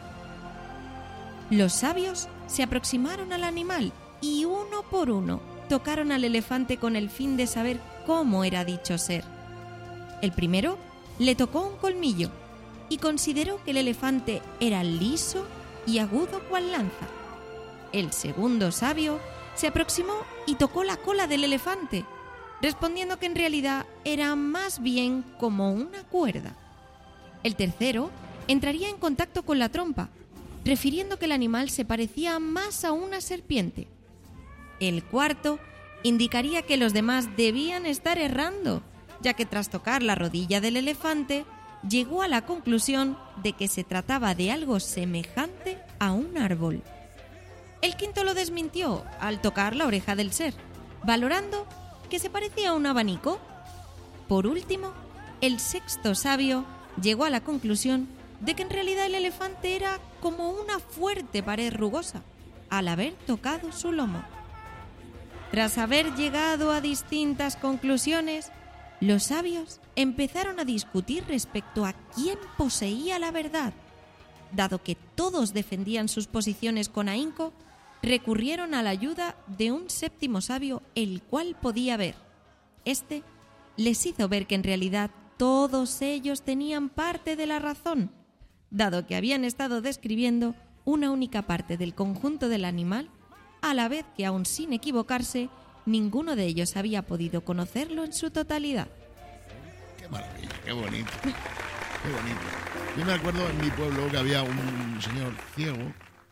Los sabios se aproximaron al animal y uno por uno tocaron al elefante con el fin de saber cómo era dicho ser. El primero le tocó un colmillo y consideró que el elefante era liso y agudo cual lanza. El segundo sabio se aproximó y tocó la cola del elefante, respondiendo que en realidad era más bien como una cuerda. El tercero entraría en contacto con la trompa, refiriendo que el animal se parecía más a una serpiente. El cuarto indicaría que los demás debían estar errando, ya que tras tocar la rodilla del elefante, llegó a la conclusión de que se trataba de algo semejante a un árbol. El quinto lo desmintió al tocar la oreja del ser, valorando que se parecía a un abanico. Por último, el sexto sabio llegó a la conclusión de que en realidad el elefante era como una fuerte pared rugosa, al haber tocado su lomo. Tras haber llegado a distintas conclusiones, los sabios empezaron a discutir respecto a quién poseía la verdad. Dado que todos defendían sus posiciones con ahínco, recurrieron a la ayuda de un séptimo sabio, el cual podía ver. Este les hizo ver que en realidad todos ellos tenían parte de la razón, dado que habían estado describiendo una única parte del conjunto del animal, a la vez que, aun sin equivocarse, ninguno de ellos había podido conocerlo en su totalidad. ¡Qué maravilla! ¡Qué bonito! ¡Qué bonito! Yo me acuerdo en mi pueblo que había un señor ciego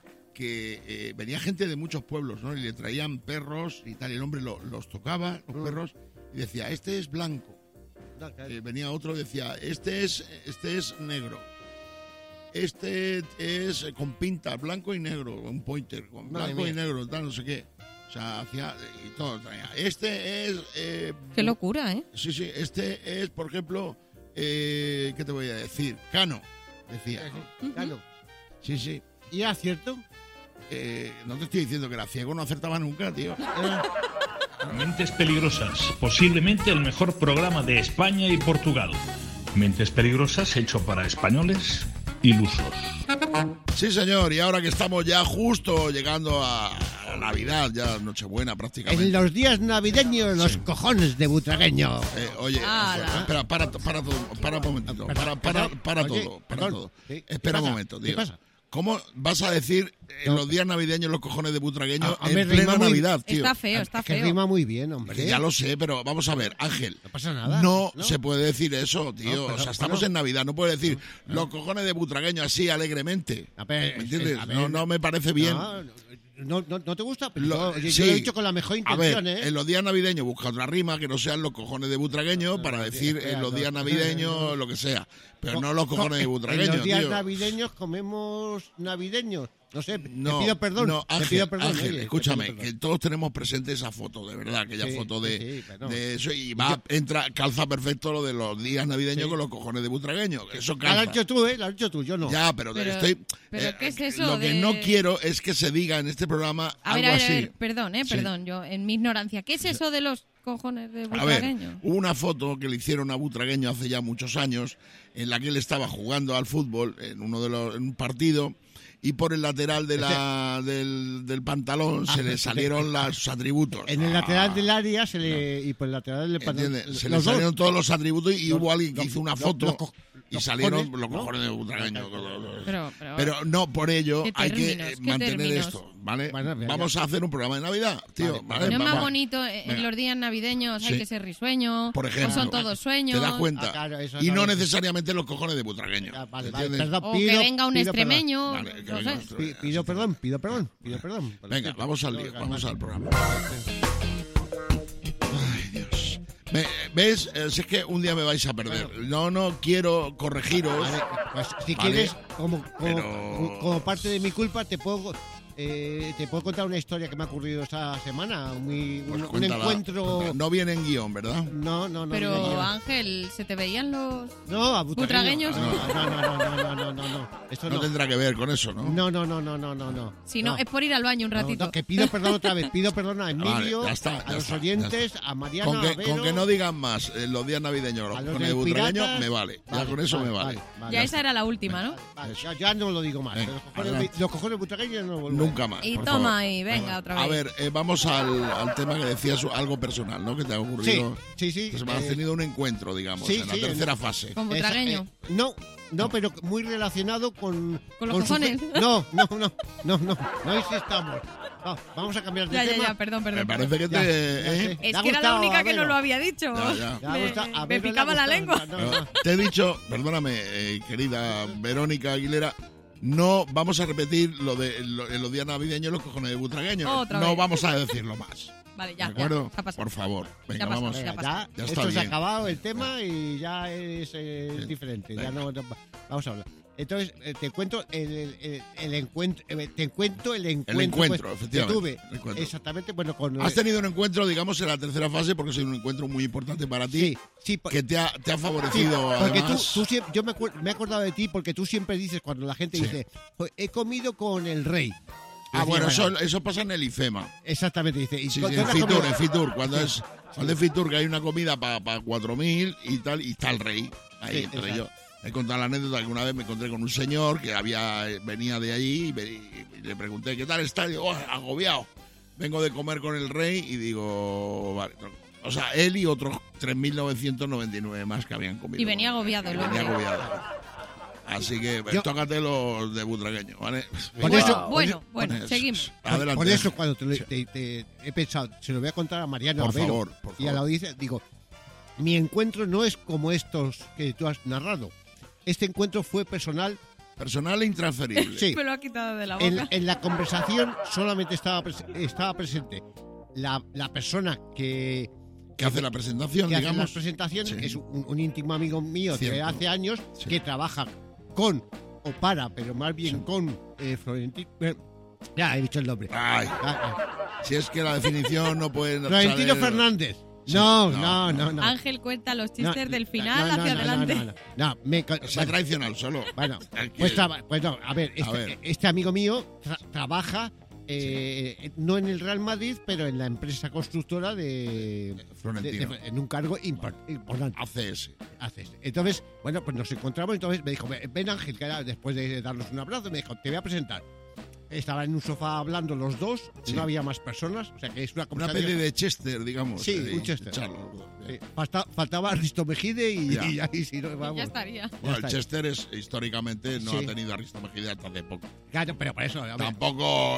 que venía gente de muchos pueblos, ¿no? Y le traían perros y tal, y el hombre los tocaba, los perros, y decía, este es blanco. Venía otro y decía, este es negro. Este es con pintas, blanco y negro, un pointer, con blanco y negro, tal, no sé qué. O sea, hacía y todo traía. Este es... ¡Qué locura, eh! Sí, este es, por ejemplo, ¿qué te voy a decir? Cano, decía. Cano. Sí. ¿Y era cierto? No te estoy diciendo que era ciego, no acertaba nunca, tío. Mentes Peligrosas, posiblemente el mejor programa de España y Portugal. Mentes Peligrosas hecho para españoles ilusos. Sí, señor, y ahora que estamos ya justo llegando a Navidad, ya Nochebuena prácticamente. En los días navideños, los cojones de butragueño. Oye, espera, para todo, para un momentito, para todo. ¿Sí? Espera un momento, tío. ¿Qué pasa? ¿Cómo vas a decir en los días navideños los cojones de butragueño en rima plena Navidad, tío? Está feo, está Que feo. rima muy bien, hombre. Ya lo sé, pero vamos a ver, Ángel. No pasa nada. No se puede decir eso, tío. No, pero, o sea, estamos en Navidad, no puedes decir los cojones de butragueño así alegremente. ¿Me entiendes? No me parece bien. No te gusta, pero yo sí. lo he dicho con la mejor intención, A ver, en los días navideños busca otra rima que no sean los cojones de butragueño para decir en los días navideños lo que sea. Pero no los cojones de butragueño, En los días tío. navideños comemos navideños. No sé, No, te pido perdón. no, te Ángel, pido perdón. Ángel, oye, escúchame, te pido perdón. que todos tenemos presente esa foto, de verdad, aquella Sí, foto sí, pero no. de eso, y calza perfecto lo de los días navideños Sí. con los cojones de Butragueño, eso La has calza. hecho tú, la has hecho tú, yo no. Ya, pero Pero ¿qué es eso lo que de- no quiero es que se diga en este programa A ver, algo a ver, así. a ver, perdón, Sí. perdón, yo en mi ignorancia. ¿Qué es eso de los cojones de A ver, butragueño? hubo una foto que le hicieron a Butragueño hace ya muchos años, en la que él estaba jugando al fútbol en en un partido, y por el lateral del pantalón se le salieron los atributos. En el lateral del área y por el lateral del pantalón. ¿Entiendes? Se le los dos. salieron todos los atributos y hubo alguien que los- hizo una los- foto y los salieron cojones, los ¿no? cojones de Butragueño. Pero No, por ello ¿Qué hay que términos? ¿Qué mantener términos? esto, ¿vale? Bueno, ya. Vamos a hacer un programa de Navidad, tío. Vale, ¿vale? no es más Vamos. bonito en Venga. los días navideños, Sí. hay que ser risueño, Por ejemplo. o son todos sueños, ¿Te das cuenta? Ah, claro, eso y no sabes. necesariamente los cojones de Butragueño. Ah, vale, ¿entiendes? perdón, o que venga un pido extremeño, Vale, que no venga sé. un perdón. Pido perdón, pido perdón, pido perdón. Venga, vamos al lío, vamos al programa. Ay, Dios. ¿Ves? Si es que un día me vais a perder. No quiero corregiros. Vale, pues si Vale. quieres, Pero- como parte de mi culpa, te puedo contar una historia que me ha ocurrido esta semana. Pues Un cuéntala. encuentro. No viene en guión, ¿verdad? No. Pero Ángel, ¿se te veían los...? No, a ¿Butragueños? No. Esto No no. tendrá que ver con eso, ¿no? No. Si no, es por ir al baño un ratito. No, que pido perdón otra vez. Pido perdón a Emilio, Vale, ya está, a ya los está, oyentes, ya a Mariano, Con a que, Vero. con que no digan más los días navideños, los A los cojones de del Butragueño, Piratas. me vale. Ya Vale, con eso me vale. Ya esa era la última, ¿no? Vale, ya no lo digo más. Venga, adelante. Los cojones butragueños no lo vuelvo Nunca más. Y por toma favor. ahí, venga, otra vez. A ver, vamos al tema que decías, algo personal, ¿no? Que te ha ocurrido. Sí. Esta semana has tenido un encuentro, digamos, sí, en la sí, tercera fase. Con butragueño. No, pero muy relacionado con los su- cojones. No insistamos. No, vamos a cambiar de tema. Ya, perdón. Me parece que Ya, te... ya sé. Es ¿Le ha que era la gustado única a que no Vero? lo había dicho. Ya. ¿Le ha gustado? A Me Vero le ha picaba la gustado. lengua. No. Te he dicho, perdóname, querida Verónica Aguilera, no vamos a repetir lo de en los días navideños los cojones de Butragueño. Otra No vez. vamos a decirlo más. Vale, ¿De ya, acuerdo? se ha pasado. Por favor. Venga, Ya pasó, vamos. ya Venga, pasó. Ya esto está se ha bien. acabado el tema y ya es diferente. Ya Venga. no, vamos a hablar. Entonces, te cuento el encuentro. Te cuento el encuentro, que efectivamente, tuve. el encuentro. Exactamente, bueno, con. Has tenido un encuentro, digamos, en la tercera fase, porque ha sido un encuentro muy importante para ti, Sí, que te ha sí, favorecido. porque además. tú siempre, yo me he acordado de ti porque tú siempre dices, cuando la gente Sí. dice, "Pues he comido con el rey". Ah, Decía, bueno, eso pasa en el IFEMA. Exactamente, dice. ¿y Sí, con- sí, qué en has Fitur, comido? en Fitur, cuando es Fitur que hay una comida para 4.000 y tal, y está el rey. Ahí, Sí, entonces exacto. yo he contado la anécdota que una vez me encontré con un señor que venía de allí y le pregunté, ¿qué tal está? Y digo, "Oh, agobiado. Vengo de comer con el rey y digo, vale. O sea, él y otros 3.999 más que habían comido. Y venía agobiado el Venía hombre. agobiado. Así que Yo- tócate los de Butragueño, ¿vale? Por eso- Bueno, Eso. seguimos. Adelante. Por eso, cuando te he pensado, se lo voy a contar a Mariano, Por a Vero, favor, por y a favor. la audiencia, digo, mi encuentro no es como estos que tú has narrado. Este encuentro fue personal. Personal e intransferible. Sí. Me lo ha quitado de la En, boca. en la conversación solamente estaba presente la persona que hace la presentación, hace digamos. las presentaciones, Sí. es un íntimo amigo mío de Cierto. hace años Sí. que trabaja con, o para, pero más bien Sí. con Florentino. Ya he dicho el nombre. Ay, si es que la definición no puede... Florentino saber- Fernández. Sí. No. Ángel cuenta los chistes No, del final no, hacia no, adelante. No, Se ha traicionado solo. Bueno, Hay que- pues, a ver, ver. este amigo mío trabaja no en el Real Madrid, pero en la empresa constructora Florentino. en un cargo importante. ACS. Haces. Entonces, bueno, pues nos encontramos, entonces me dijo, ven Ángel, que era después de darnos un abrazo, me dijo, te voy a presentar. Estaban en un sofá hablando los dos, Sí. no había más personas, o sea que es una Una conversación. especie de Chester, digamos. Sí, de un Chester. Charlos, los dos. Sí, faltaba Risto Mejide y Ya. ahí sí, no, vamos. Ya estaría. Bueno, el está. Chester es, históricamente no Sí. ha tenido a Risto Mejide hasta hace poco. Claro, pero por eso, a ver, Tampoco...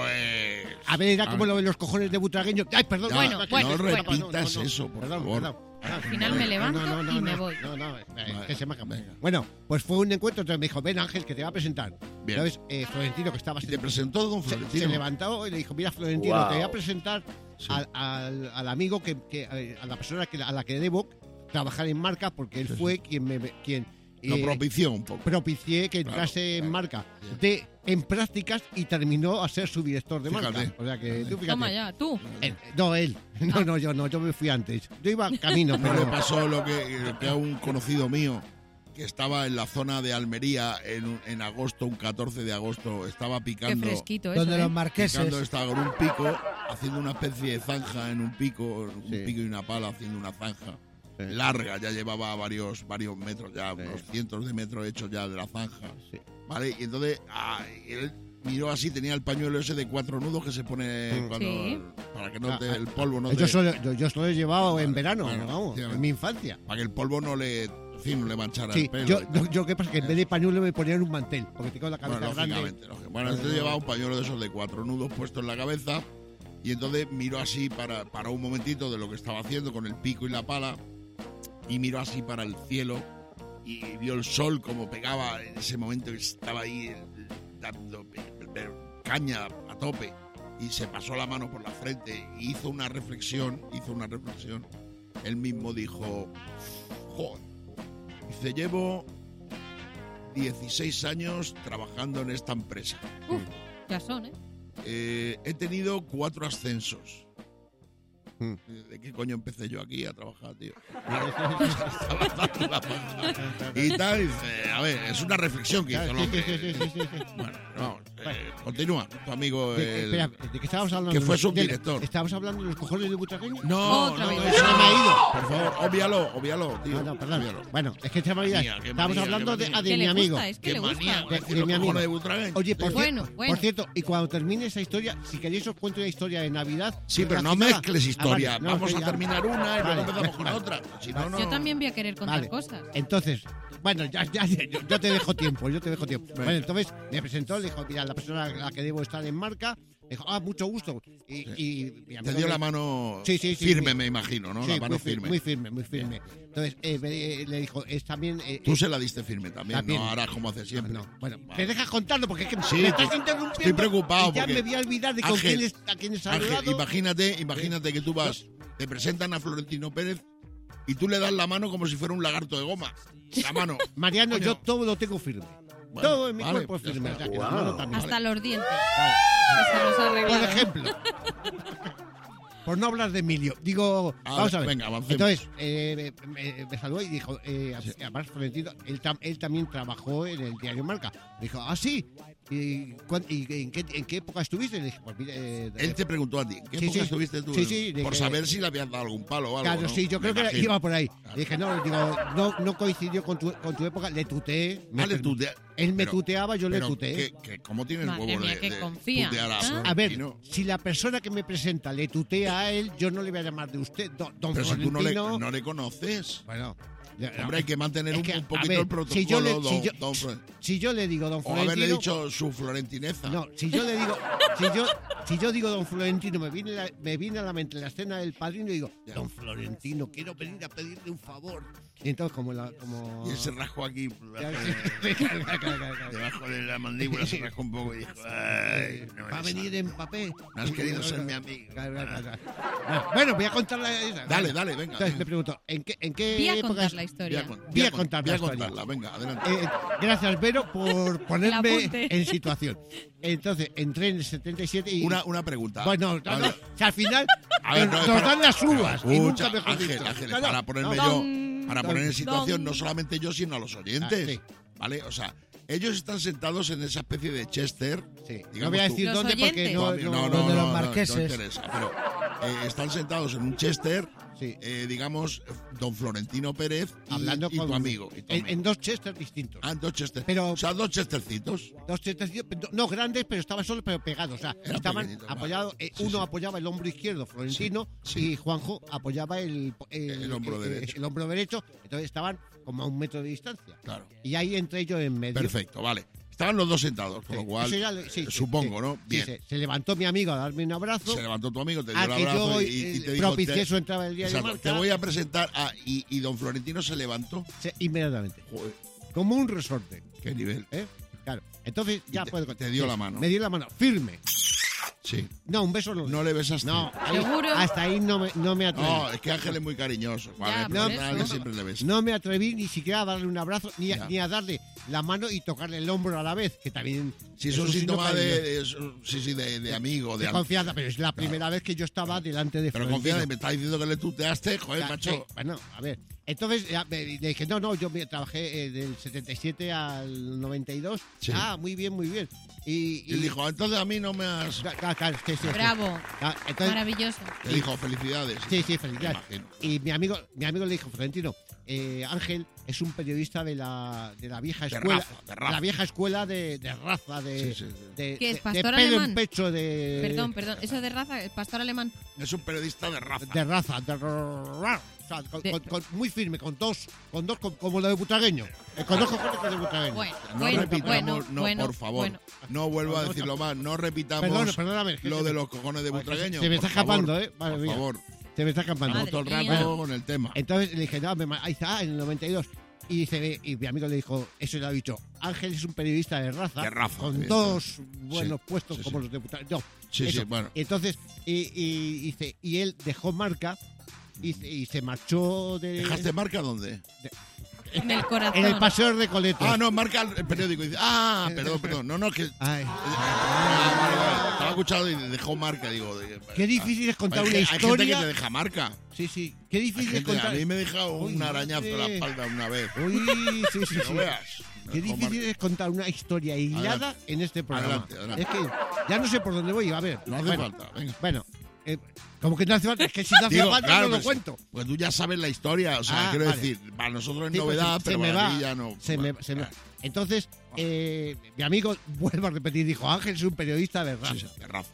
era como lo de los cojones de Butragueño. Ay, perdón. Ya, Bueno, que bueno, no bueno. repitas eso, por favor. Al final me levanto y me voy. No, que se me acaba. Venga. Bueno, pues fue un encuentro, entonces me dijo, ven Ángel, que te va a presentar. Bien. Entonces, Florentino, que estaba... Y te presentó Don se Florentino. levantó y le dijo, mira Florentino, Wow. te voy a presentar Sí. al amigo a la persona a la que debo trabajar en marca, porque él fue quien Lo propició un poco. Propicié que entrase en marca en prácticas y terminó a ser su director de marca. O sea que tú fíjate. Toma ya, tú. No, él. No, yo me fui antes. Yo iba camino, No pero le pasó lo que a un conocido mío que estaba en la zona de Almería en agosto, un 14 de agosto, estaba Qué picando. fresquito eso, Donde los marqueses. Picando, estaba con un pico, haciendo una especie de zanja en un pico y una pala haciendo una zanja. Larga, ya llevaba varios metros, ya unos cientos de metros hechos ya de la zanja. ¿Vale? Y entonces él miró así, tenía el pañuelo ese de 4 nudos que se pone para que no el polvo no yo solo he llevado en verano, vamos, en mi infancia. Para que el polvo no le manchara el pelo. Yo qué pasa, que en vez de pañuelo me ponían un mantel, porque tengo la cabeza grande. Lógicamente. Bueno, entonces llevaba un pañuelo de esos de 4 nudos puesto en la cabeza y entonces miró así para un momentito de lo que estaba haciendo con el pico y la pala y miró así para el cielo y vio el sol como pegaba en ese momento que estaba ahí dando caña a tope y se pasó la mano por la frente y hizo una reflexión. Él mismo dijo, joder, dice, llevo 16 años trabajando en esta empresa. Ya son, he tenido 4 ascensos. ¿De qué coño empecé yo aquí a trabajar, tío? Y tal, dice, a ver, es una reflexión que hizo el hombre. Bueno, vamos, continúa, tu amigo. Espera, ¿de qué estábamos hablando? Que fue subdirector. ¿Estábamos hablando de los cojones de Butragueño? No, eso vez. me ha ido. Por favor, obvialo, tío. No, perdón. Obvialo. Bueno, es que se me ha olvidado. Estábamos hablando de mi amigo. ¿Qué le gusta? De mi amigo. De Butragueño. Oye, Bueno. por cierto, y cuando termine esa historia, si queréis os cuento una historia de Navidad. Sí, pero no relacionada. mezcles historia. Vale, no, vamos a ya. terminar una y luego empezamos con vale. otra. Si no, no. Yo también voy a querer contar cosas. Entonces, bueno, ya yo te dejo tiempo, Bueno, entonces me presentó, le dijo, mira, la persona a la que debo estar en marca, me dijo, mucho gusto. Y te dio la mano firme, me imagino, ¿no? Sí, la mano firme. Muy firme. Entonces, le dijo, es también... Tú se la diste firme también, no harás como hace siempre. No, bueno, me dejas contarlo porque es que sí, me estás interrumpiendo. Estoy preocupado y ya porque me voy a olvidar de con quién he saludado. Ángel, imagínate que tú vas, te presentan a Florentino Pérez y tú le das la mano como si fuera un lagarto de goma. La mano. Mariano, Coño. yo todo lo tengo firme. Bueno, todo en mi vale, cuerpo ya firme. está. O sea, que la mano también. Hasta los dientes. Vale. Los arreglados. Por ejemplo, por no hablar de Emilio, digo, vamos a ver. Venga, avancemos. Entonces, me saludó y dijo, además Florentino, él también trabajó en el diario Marca. Me dijo, sí. ¿Y en qué época estuviste? Le dije, pues mira, él te preguntó a ti, ¿en qué época estuviste tú? Sí, por saber si le habías dado algún palo o algo. Claro, ¿no? sí, yo creo que imagino. iba por ahí. Le dije, no coincidió con tu época, le tuteé. Le tuteé. Él me tuteaba, yo le tuteé. ¿Cómo tienes Madre huevo mía, de que confía. tutear a ¿Ah? Florentino? A ver, si la persona que me presenta le tutea a él, yo no le voy a llamar de usted, don Pero si tú Florentino. no le conoces. Bueno, hombre, hay que mantener es que, un poquito a ver, el protocolo. si yo le digo don o Florentino, haberle dicho su florentineza. No, si yo digo don Florentino, me viene a la mente la escena del Padrino y digo, don Florentino, quiero venir a pedirle un favor. Y entonces como Y él se rascó aquí debajo de la mandíbula, se rascó un poco y dijo, ay, no va a venir en papel. No has querido ser mi amigo. Bueno, voy a contarla. Dale, venga. Entonces me pregunto, ¿en qué Voy a época contar la historia. Voy a contarla, venga, adelante. Gracias, Vero, por ponerme apunte. en situación. Entonces, entré en el 77 y... Una pregunta. Bueno, Vale. o sea, al final A ver, nos dan las uvas. Y nunca mejor Ángel, dicho. para ponerme para poner en situación no solamente yo, sino a los oyentes. Sí. ¿Vale? O sea, ellos están sentados en esa especie de Chester. Sí. No digamos voy a tú. decir Los dónde porque oyentes. Donde los marqueses. No interesa, pero están sentados en un Chester, Sí. Digamos, don Florentino Pérez hablando y con tu amigo. En dos Chester distintos. En dos Chester. Pero- o sea, dos Chestercitos. Dos Chester, no grandes, pero estaban solos, pero pegados. O sea, Eran estaban pequeñitos, apoyados. vale. Sí, Uno sí. apoyaba el hombro izquierdo, Florentino, Sí. y Juanjo apoyaba el hombro derecho. El hombro derecho. Entonces estaban como a 1 metro de distancia. Claro. Y ahí entré yo en medio. Perfecto, vale. Estaban los dos sentados, con Sí, lo cual, eso ya supongo, sí, ¿no? sí, Bien. se levantó mi amigo a darme un abrazo. Se levantó tu amigo, te dio a el que abrazo yo y te dijo... propicié su entrada el día de Exacto, Marca. te voy a presentar y don Florentino se levantó. Inmediatamente. Joder, Como un resorte. qué nivel. Claro. Entonces ya te- puedo te dio la mano. Me dio la mano. Firme. Sí. No, un beso no. No le besaste. No, ¿Seguro? hasta ahí no me atreví. No, es que Ángel es muy cariñoso. Vale, Ya, pues por nadie eso. siempre le besa. No me atreví ni siquiera a darle un abrazo, Ya. ni a darle la mano y tocarle el hombro a la vez, que también Si es un signo síntoma cariñoso. de amigo, de confianza, pero es la primera vez que yo estaba delante de Pero Florentino. confianza, me está diciendo que le tuteaste, joder, Ya, macho. sí, bueno, a ver. Entonces le dije, no, yo trabajé del 77 al 92. Sí. Ah, muy bien, muy bien. Y él dijo, entonces a mí no me has... Claro, sí. Bravo. Entonces, Maravilloso. Le dijo, felicidades. sí, felicidades. Me imagino. Y mi amigo le dijo, Florentino, Ángel es un periodista de la vieja De escuela. raza, de raza. La vieja escuela de raza, Sí, sí. de ¿Qué es, de pastor pelo alemán? en pecho, de... Perdón. Eso de raza, el pastor alemán. Es un periodista de raza. De raza, o sea, muy firme, con dos como lo de Butragueño. Con dos cojones que de Butragueño. No repitamos, por favor. bueno. No vuelvo a decirlo más. No repitamos Perdóname. lo de los cojones de Butragueño. Se me está por favor. escapando, madre Por mía. favor. Se me está escapando. Madre Todo el mía. rato con el tema. Entonces le dije, no, ahí está, en el 92. Y mi amigo le dijo, eso le ha dicho, Ángel es un periodista de raza. De raza, con bien, dos buenos sí, puestos sí, como sí. los de Butragueño. No, Sí, eso. bueno. Entonces, y él dejó marca y se marchó de... ¿Dejaste marca dónde? En el corazón. En el paseo de Recoletos. Ah, no, marca el periódico. Y dice, perdón. No, que... Ay. Vale. Estaba escuchando y dejó marca, digo. Qué difícil es contar una Hay gente historia. que te deja marca. Sí. Qué Hay difícil es gente- contar. a mí me deja Uy, un arañazo en la madre. espalda una vez. Uy, sí. Que no veas. Qué Dejó difícil marca. es contar una historia hilada Adelante. en este programa. Adelante. Es que ya no sé por dónde voy. A ver. No hace falta, venga. Bueno, como que no hace falta. Es que si no hace Digo, falta claro, no lo pues, cuento. Pues tú ya sabes la historia. O sea, quiero vale. decir, para nosotros es Sí, pues, novedad, se pero me para va. ti ya no. Se me- Entonces, mi amigo, vuelvo a repetir, dijo, Ángel es un periodista de raza. Sí, de raza.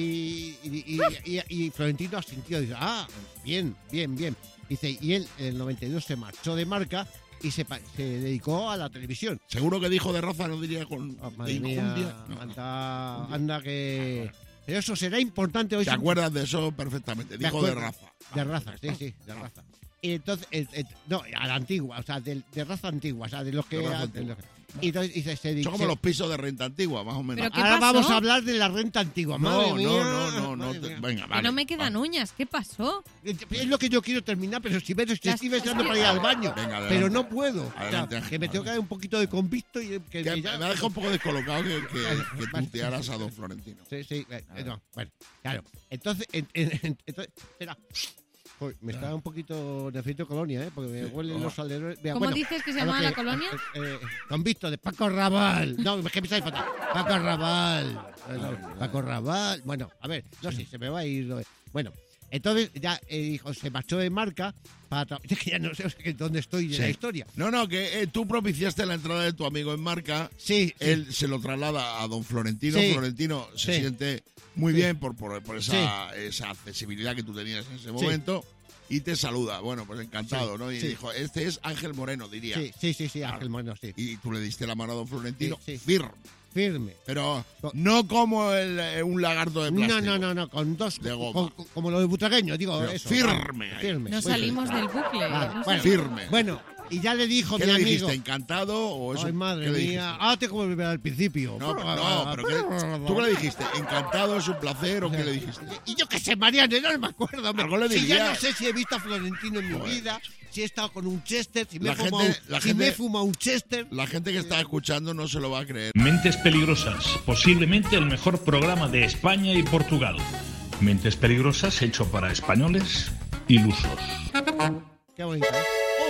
Y Florentino asintió, dice, bien. Dice, y él en el 92 se marchó de marca y se dedicó a la televisión. Seguro que dijo de raza, no diría con Madre de mía, injundia. No. anda que... Pero eso será importante hoy. ¿Te acuerdas de eso perfectamente? Me Dijo de acuerdo. raza. De raza, sí, de raza. Y entonces, no, a la antigua, o sea, de raza antigua, o sea, de los que... De raza de los- y entonces se Son como los pisos de renta antigua, más o menos. Pero ¿qué Ahora pasó? vamos a hablar de la renta antigua. Madre mía, no. madre mía. Venga, Que vale. no me quedan vale. uñas. ¿Qué pasó? Es lo que yo quiero terminar, pero si ves, te Las- estoy deseando para ir al baño. Venga, adelante. Pero no puedo. Adelante, O sea, que me Ángel, tengo que dar un poquito de convicto y que Que ya- me ha dejado un poco descolocado que tutearas a don Florentino. Sí, no, bueno, claro. Entonces, espera. Uy, me está un poquito necesito colonia, porque me huelen los alrededores. Mira, ¿Cómo dices que se llama la colonia? Convicto de Paco Raval. No, es que me sale fatal. Paco Raval. Paco Raval. Bueno, a ver, no sé, se me va a ir. Bueno, entonces ya dijo, se marchó de marca para es que ya no sé dónde estoy de la historia. No, que tú propiciaste la entrada de tu amigo en marca. Sí. Él se lo traslada a don Florentino. Sí. Florentino se Sí. siente muy Sí. bien por esa accesibilidad que tú tenías en ese momento y te saluda. Bueno, pues encantado, Sí. ¿no? Y Sí. dijo, este es Ángel Moreno, diría. Sí, Ángel Moreno, sí. Y tú le diste la mano a don Florentino. Sí. Firme. Pero Con- no como un lagarto de plástico. No, con dos. De goma. Como lo de Butragueño, digo, Pero eso. firme. Firme. No muy salimos firme. del bucle. Vale, no bueno, salimos. Firme. Bueno, y ya le dijo ¿Qué mi le amigo. dijiste? ¿Encantado o eso? Ay, madre ¿Qué le mía. dijiste? Ah, te como volver al principio. No, pero ¿tú qué le dijiste? ¿Encantado, es un placer o qué le dijiste? Y yo qué sé, Mariano, no me acuerdo. hombre. Algo le Si ya dirías. no sé si he visto a Florentino en mi Joder, vida, si he estado con un Chester, si me La he fumado, gente- la gente- me he fumado un Chester. La gente que está escuchando no se lo va a creer. Mentes Peligrosas, posiblemente el mejor programa de España y Portugal. Mentes Peligrosas hecho para españoles ilusos. Qué bonito, ¿eh?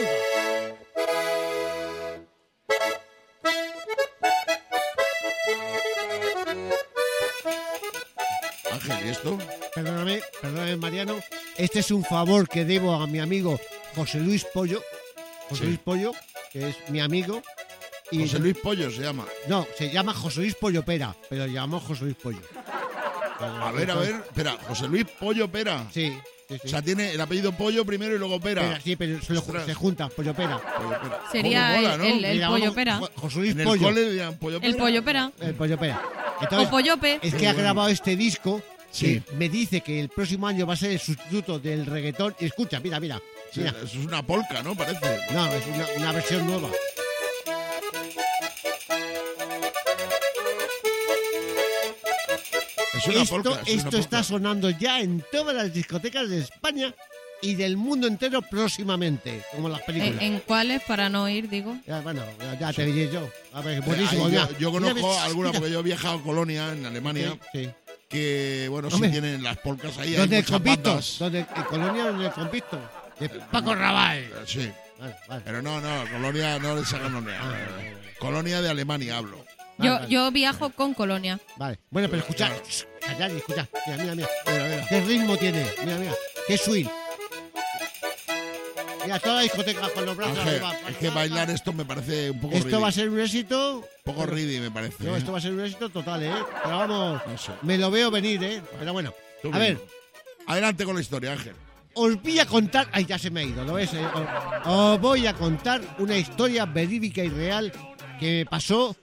Ángel, ¿y esto? Perdóname, Mariano. Este es un favor que debo a mi amigo José Luis Pollo. Luis Pollo, que es mi amigo. Y José Luis Pollo se llama. No, se llama José Luis Pollo Pera, pero llamamos José Luis Pollo. A ver, espera, José Luis Pollo Pera. Sí. O sea, tiene el apellido Pollo primero y luego Pera. Pera, sí, pero se junta, Pollo Pera. Pollo Pera. Sería ¿Cómo mola, no? el Le pollo llamamos pera. José Luis En el Pollo. cole le dirán Pollo Pera. El pollo pera. El Pollo Pera. O Entonces, pollope. es Qué que ha bueno. grabado este disco Sí. que me dice que el próximo año va a ser el sustituto del reggaetón. Y escucha, mira. Sí, eso es una polca, ¿no? Parece. No, es una versión nueva. Es una polka, es una esto está polka. sonando ya en todas las discotecas de España y del mundo entero próximamente, como las películas. ¿En cuáles para no ir, digo? Ya, bueno, ya te diré yo. A ver, buenísimo. Ahí ya. yo conozco Mira, alguna, mira. porque yo he viajado a Colonia, en Alemania, Sí. que, bueno, sí Hombre. tienen las polcas ahí. Hay ¿Dónde el muchas convicto? bandas. ¿Dónde en Colonia donde el convicto? De Paco Rabanne. Sí, Vale. pero no, Colonia no les hagan Colonia. Colonia de Alemania hablo. Vale. Yo viajo con Colonia. Vale. Bueno, pero escucha. Callad y escucha. Mira. ¿Qué ritmo tiene? Mira. Qué swing. Mira, toda la discoteca con los brazos Ángel, arriba. es que bailar esto me parece un poco Esto va a ridículo. ser un éxito. Un poco ridículo, me parece. No, esto va a ser un éxito total, ¿eh? Pero vamos, No sé. me lo veo venir, ¿eh? Pero bueno, Tú a ver, mismo. Adelante con la historia, Ángel. os voy a contar... Ay, ya se me ha ido, ¿lo ves? Os voy a contar una historia verídica y real que me pasó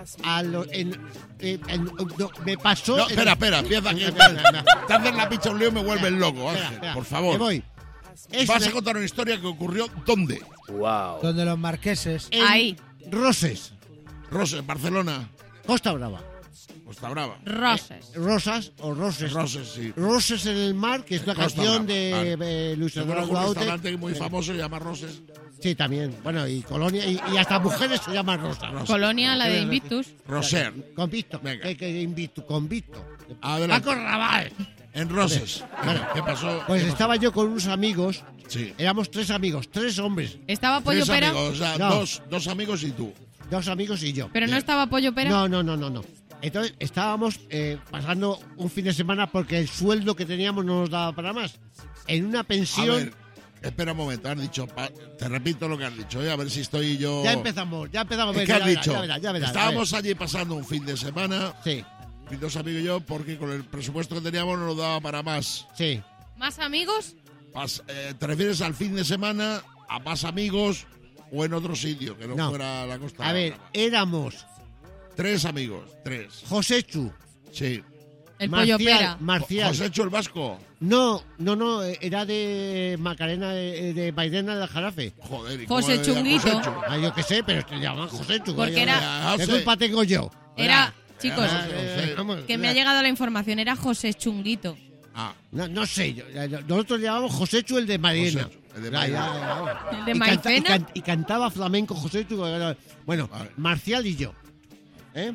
me pasó... No, espera, empieza aquí. Espera. Te haces la picha un lío y me vuelves loco, Ángel. Espera, Por que favor. voy. Es Vas a una- contar una historia que ocurrió ¿dónde? Donde los marqueses. en Ahí. Roses, Roses, en Barcelona. Costa Brava. Costa Brava. Roses. Rosas o Roses. Roses, sí. Roses en el mar, que es una Costa canción Brava, de Luis Yo conozco Eduardo un Aute. restaurante muy famoso, se llama Roses. Sí, también. Bueno, y Colonia, y hasta mujeres se llaman Rosas. Colonia, la de Invictus. Roser. Convicto. Venga. Que invito, convicto. Adelante. Paco Rabanne. En Roses. ¿Qué pasó? Pues ¿Qué pasó? estaba yo con unos amigos, Sí. éramos 3 amigos, 3 hombres, ¿Estaba Pollo Tres Pera? amigos, o sea, No. dos amigos y tú. 2 amigos y yo. ¿Pero no estaba Pollo Pera? No. Entonces estábamos pasando un fin de semana porque el sueldo que teníamos no nos daba para más. En una A pensión... ver, espera un momento, has dicho, te repito lo que has dicho, a ver si estoy yo... Ya empezamos. Es Venga, que has ya dicho, verás, ya verás. estábamos allí pasando un fin de semana, Sí, mis 2 amigos y yo, porque con el presupuesto que teníamos no nos daba para más. sí. ¿Más amigos? ¿Te refieres al fin de semana, a más amigos o en otro sitio que no, No. fuera la Costa A ver, Brava? éramos 3 amigos, 3. Joséchu, Sí. El Pollo Pera. Marcial. ¿José hecho el vasco? No, era de Macarena, de Mairena del Jarafe. Joder, ¿y José cómo era Chunguito. Joséchu? Ah, yo qué sé, pero te llaman Joséchu. Porque vaya, era- vaya. ¿Qué José. culpa tengo yo? Era, chicos, Vamos, que me ha llegado la información, era José Chunguito. Ah, No sé, nosotros llamamos Joséchu el de Mairena. Joséchu, el de Mairena. ¿El de Y Maicena? y cantaba flamenco Joséchu. Bueno, Vale. Marcial y yo. ¿Eh?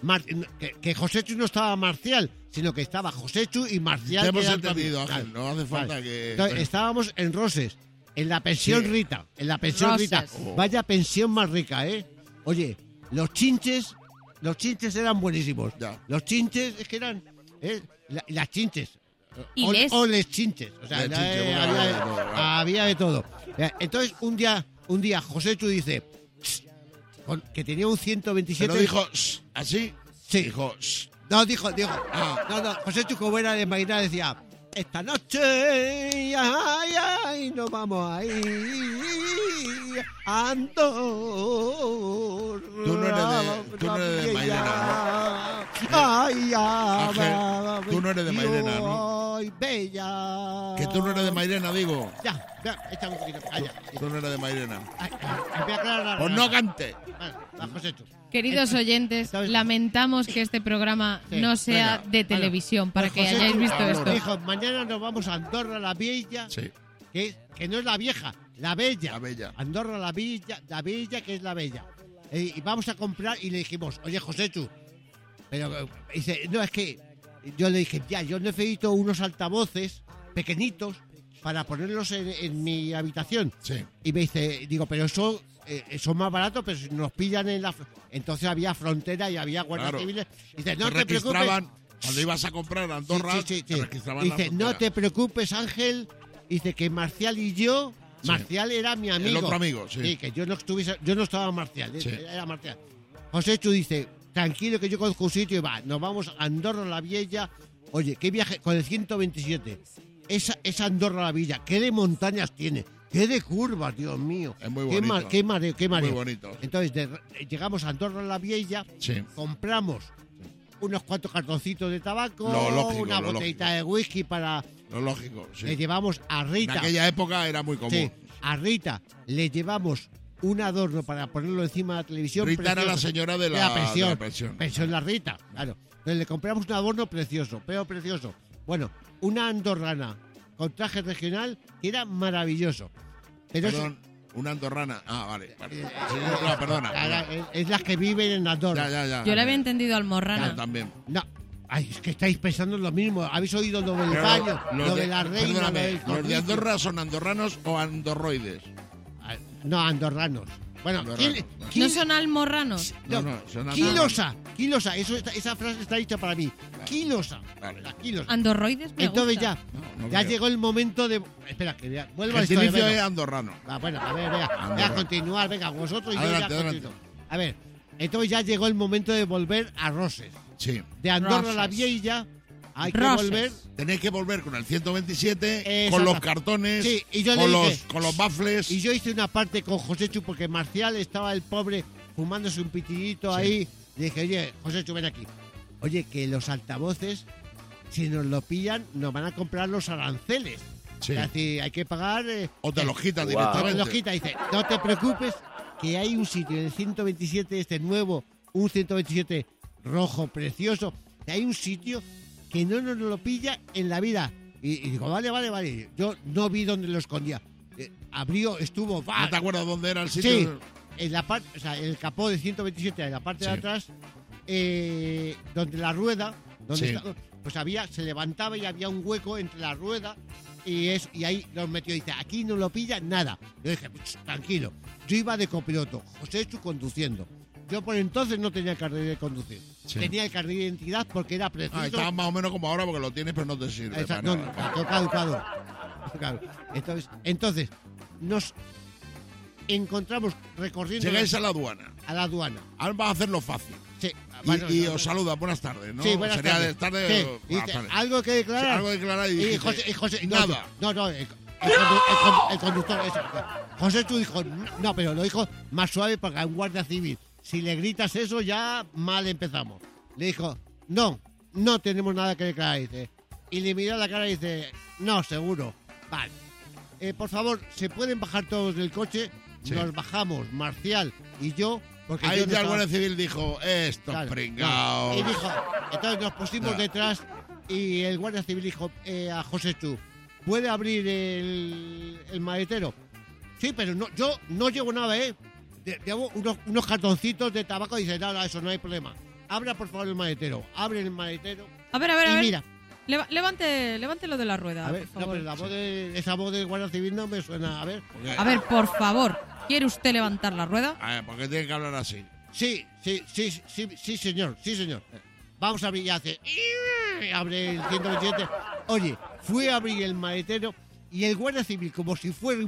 Que Joséchu no estaba Marcial, sino que estaba Joséchu y Marcial. te que hemos era entendido, también. Ángel, no hace falta Vale. que... Entonces, estábamos en Roses, en la pensión Sí. Rita. En la pensión Roses. Rita. Vaya pensión más rica, ¿eh? Oye, los chinches eran buenísimos. Ya. Los chinches es que eran... las chinches. ¿Y O- les? o les chinches. O sea, Les chinches, bueno, había, había de todo, ¿verdad? había de todo. Entonces, un día Joséchu dice... que tenía un 127... Pero dijo, "Shh", así. Sí. Dijo, "Shh". No, dijo. Ah. No, Joséchu, como era de Mairena, decía: esta noche, ay, nos vamos a ir a Andorra. Tú no eres de Mairena, Ay, Ángel, tú no eres de Mairena, ¿no? Ay, bella. Que tú no eres de Mairena, digo. Ya, échame un poquito. Calla. Tú no eres de Mairena. Ay, voy a aclarar. Pues no cante. Va, Joséchu. Queridos oyentes, ¿sabes? lamentamos que este programa Sí, no sea venga, de televisión, para que Pues Joséchu hayáis visto habló, esto. Dijo: mañana nos vamos a Andorra la Bella. Sí, Que no es la vieja, la bella. la bella. Andorra la bella que es la bella. Y vamos a comprar y le dijimos, oye, Joséchu, pero dice, no, es que yo le dije, ya, yo necesito unos altavoces pequeñitos para ponerlos en mi habitación. Sí. Y me dice, digo, pero eso son más baratos, pero si nos pillan en la... Entonces había frontera y había guardias Claro. civiles. Dice, no Te te preocupes. registraban, cuando ibas a comprar a Andorra, Sí. te registraban en la Dice, no frontera. te preocupes, Ángel. Dice que Marcial y yo... Sí. Marcial era mi amigo. otro amigo, sí. que yo no estaba Marcial, Sí. era Marcial. Joséchu dice, tranquilo que yo conozco un sitio y va, nos vamos a Andorra la Vieja. Oye, qué viaje con el 127. Esa Andorra la Villa, qué de montañas tiene, qué de curvas, Dios mío. Es muy Qué, bonito. qué mareo, qué mareo. Muy bonito. Entonces, llegamos a Andorra la Vieja, Sí. compramos unos cuantos cartoncitos de tabaco, Lo lógico, una lo botellita de whisky para... Lo lógico, sí. Le llevamos a En Rita. aquella época era muy común. Sí, a Rita le llevamos un adorno para ponerlo encima de la televisión. Rita era la precioso. señora de De la pensión. de la pensión. Pensión la Rita, claro. Entonces le compramos un adorno precioso, pero precioso. Bueno, una andorrana con traje regional que era maravilloso. Pero Perdón, una andorrana. Ah, vale. No, perdona. es las que viven en Andorra. Ya. Yo le había entendido almorrana. Yo también. No. Ay, es que estáis pensando en lo mismo. ¿Habéis oído lo del baño, lo de la reina, Perdóname, lo del ¿los de Andorra son andorranos o andorroides? No, andorranos. Bueno, Andorranos. ¿No son almorranos? No, son Quilosa. Esa frase está dicha para mí. Quilosa. Vale. La quilosa. Andorroides me Entonces gusta. No ya creo. llegó el momento de... Espera, que vuelvo a la El historia. inicio venga. es andorrano. Bueno, a ver, voy a continuar. Venga, vosotros y Adelante, yo ya adelante. continúo. A ver, entonces ya llegó el momento de volver a Roses. Sí. De Andorra Roses. la Vieja hay que Roses. volver... Tenéis que volver con el 127, Exacto. con los cartones, Sí, y yo le con dije- los baffles. Y yo hice una parte con Joséchu porque Marcial estaba el pobre fumándose un pitillito ahí. Le dije, oye, Joséchu, ven aquí. Oye, que los altavoces, si nos lo pillan, nos van a comprar los aranceles. Sí. Es decir, hay que pagar... O te los quitan o te directamente. los quita. Dice, no te preocupes, que hay un sitio en el 127, este nuevo, un 127 rojo, precioso. Que hay un sitio que no nos lo pilla en la vida. Y digo, vale. Yo no vi dónde lo escondía. Abrió, estuvo... ¿No te acuerdas dónde era el sitio? Sí, en la parte, o sea, en el capó de 127, en la parte de Sí. atrás, donde la rueda, donde Sí. está- pues se levantaba y había un hueco entre la rueda y ahí los metió. Y dice, aquí no lo pilla nada. Yo dije, tranquilo. Yo iba de copiloto, Joséchu conduciendo. Yo por entonces no tenía carnet de conducir. Sí. Tenía el carnet de identidad porque era preciso. Estaba más o menos como ahora porque lo tienes pero no te sirve. Exacto, para no, nada. no, caducado. Claro. Entonces, nos encontramos recorriendo Llegáis a la aduana. a la aduana. Ahora vas a hacerlo fácil. Sí, Y os saluda, buenas tardes, ¿no? Sí, buenas Sería tardes. de tarde. Sí, o- y dice, buenas tardes. algo que declarar. Sí, algo que declarar y dijiste, nada. El conductor, eso. José Chu dijo, no, pero lo dijo más suave porque a un guardia civil, si le gritas eso ya mal empezamos. Le dijo, no tenemos nada que declarar, dice. Y le miró la cara y dice, no, seguro. Vale. Por favor, ¿se pueden bajar todos del coche? Sí. Nos bajamos, Marcial y yo, porque Ahí yo no ya el estaba- guardia civil dijo, estos Claro, pringaos. no. Y dijo, entonces nos pusimos No. detrás y el guardia civil dijo a José Chu, ¿puede abrir el maletero? Sí, pero no, yo no llevo nada, ¿eh? Llevo unos cartoncitos de tabaco y dice, no, eso no hay problema. Abra por favor el maletero. Abre el maletero. A ver. Y mira, Levante lo de la rueda, a ver, por no, favor. pero esa voz del guardia civil no me suena. A ver. A ver, por favor, ¿quiere usted levantar la rueda? A ver, ¿por qué tiene que hablar así? Sí, señor. Vamos a abrir y hace... Abre el 127. Oye, fue a abrir el maletero y el guardia civil, como si fuera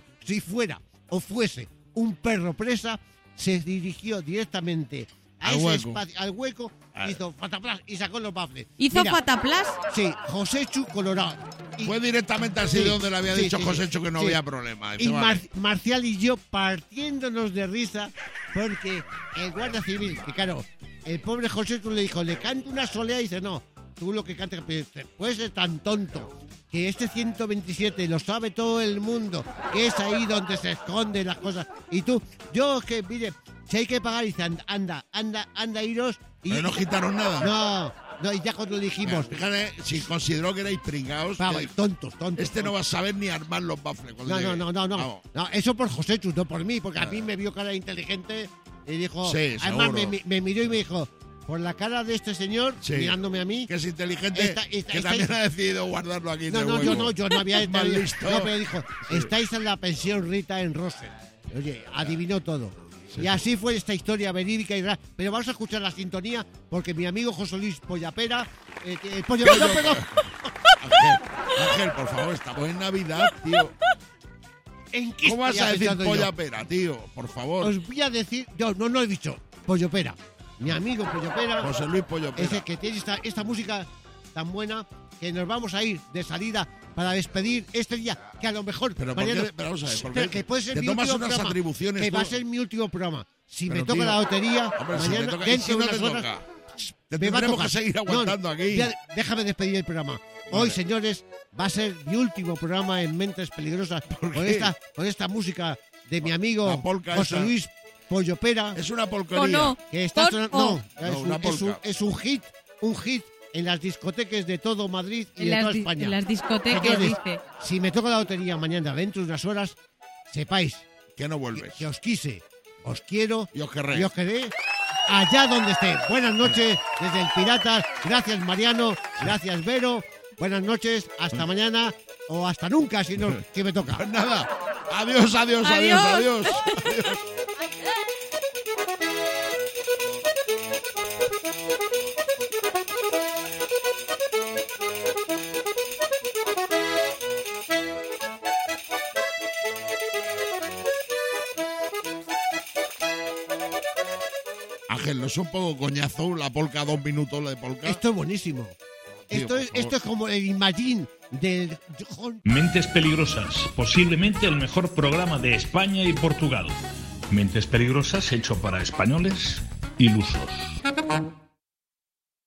fuese un perro presa, se dirigió directamente a Al ese hueco. espacio, al hueco, hizo pataplas y sacó los baffles. ¿Hizo Mira, pataplas? Sí, José Chu Colorado. Y- Fue directamente al sitio donde le había dicho Joséchu que no sí. había problema. Y Dice, vale. Marcial y yo partiéndonos de risa porque el guardia civil, que claro, el pobre José tú le dijo, le canto una solea y dice, no, tú lo que cantas, puedes ser tan tonto que este 127 lo sabe todo el mundo, que es ahí donde se esconden las cosas. Y tú, yo que, mire, si hay que pagar, dice, anda, iros. Y, Pero no quitaron nada. No, y ya cuando le dijimos, Fíjate, si consideró que erais pringaos, vamos, que tontos. este no va a saber ni armar los baffles. cuando llegue. No. Vamos. No, eso por José Chus, no por mí, porque a mí me vio cara inteligente y dijo... Sí, además seguro. me miró y me dijo, por la cara de este señor, Sí. mirándome a mí... Que es inteligente, que estáis- también ha decidido guardarlo aquí en No, el no, hueco. yo no había... Más listo. No, pero dijo, estáis en la pensión Rita en Rosel. Oye, adivinó todo. Y así fue esta historia verídica y real. Pero vamos a escuchar la sintonía porque mi amigo José Luis Pollapera... Pollapera, perdón. Ángel, por favor, estamos en Navidad, tío. ¿En qué ¿Cómo vas estoy a decir pensando yo? polla pera, tío? Por favor. Os voy a decir... Yo no he dicho Pollopera. Mi amigo Pollopera... José Luis Pollo Es Pera. el que tiene esta música tan buena que nos vamos a ir de salida para despedir este día, que a lo mejor... Pero ¿por Mariano, qué? Pero vamos a ver, ¿por pero qué? que puede ser Te mi tomas último unas programa, atribuciones que va a tú. ser mi último programa. Si Pero, me toca tío, la lotería, Hombre, si mañana, te toca, y dentro si de no unas te horas... toca. Te me va a tendremos tocar. que seguir aguantando aquí. Déjame despedir el programa. Hoy, señores, va a ser mi último programa en Mentes Peligrosas con qué? esta música de mi amigo La polka José esa. Luis Pollopera. Es una ¿O porquería. no? Que está Pon sonando, o. no, No, una polka. es un hit un hit en las discotecas de todo Madrid y de toda España. En las discotecas, Señores, dice. si me toca la lotería mañana dentro de unas horas, sepáis que no vuelves. Que os quise, os quiero y os querré. Allá donde esté. Buenas noches desde el Piratas. Gracias, Mariano. Gracias, Vero. Buenas noches. Hasta mañana o hasta nunca, si no, que me toca. Pues nada. Adiós. Ángel, ¿no es un poco coñazo la polka 2 minutos, la de polka? Esto es buenísimo. Tío, esto es como el Imagine del... Mentes Peligrosas, posiblemente el mejor programa de España y Portugal. Mentes Peligrosas hecho para españoles ilusos.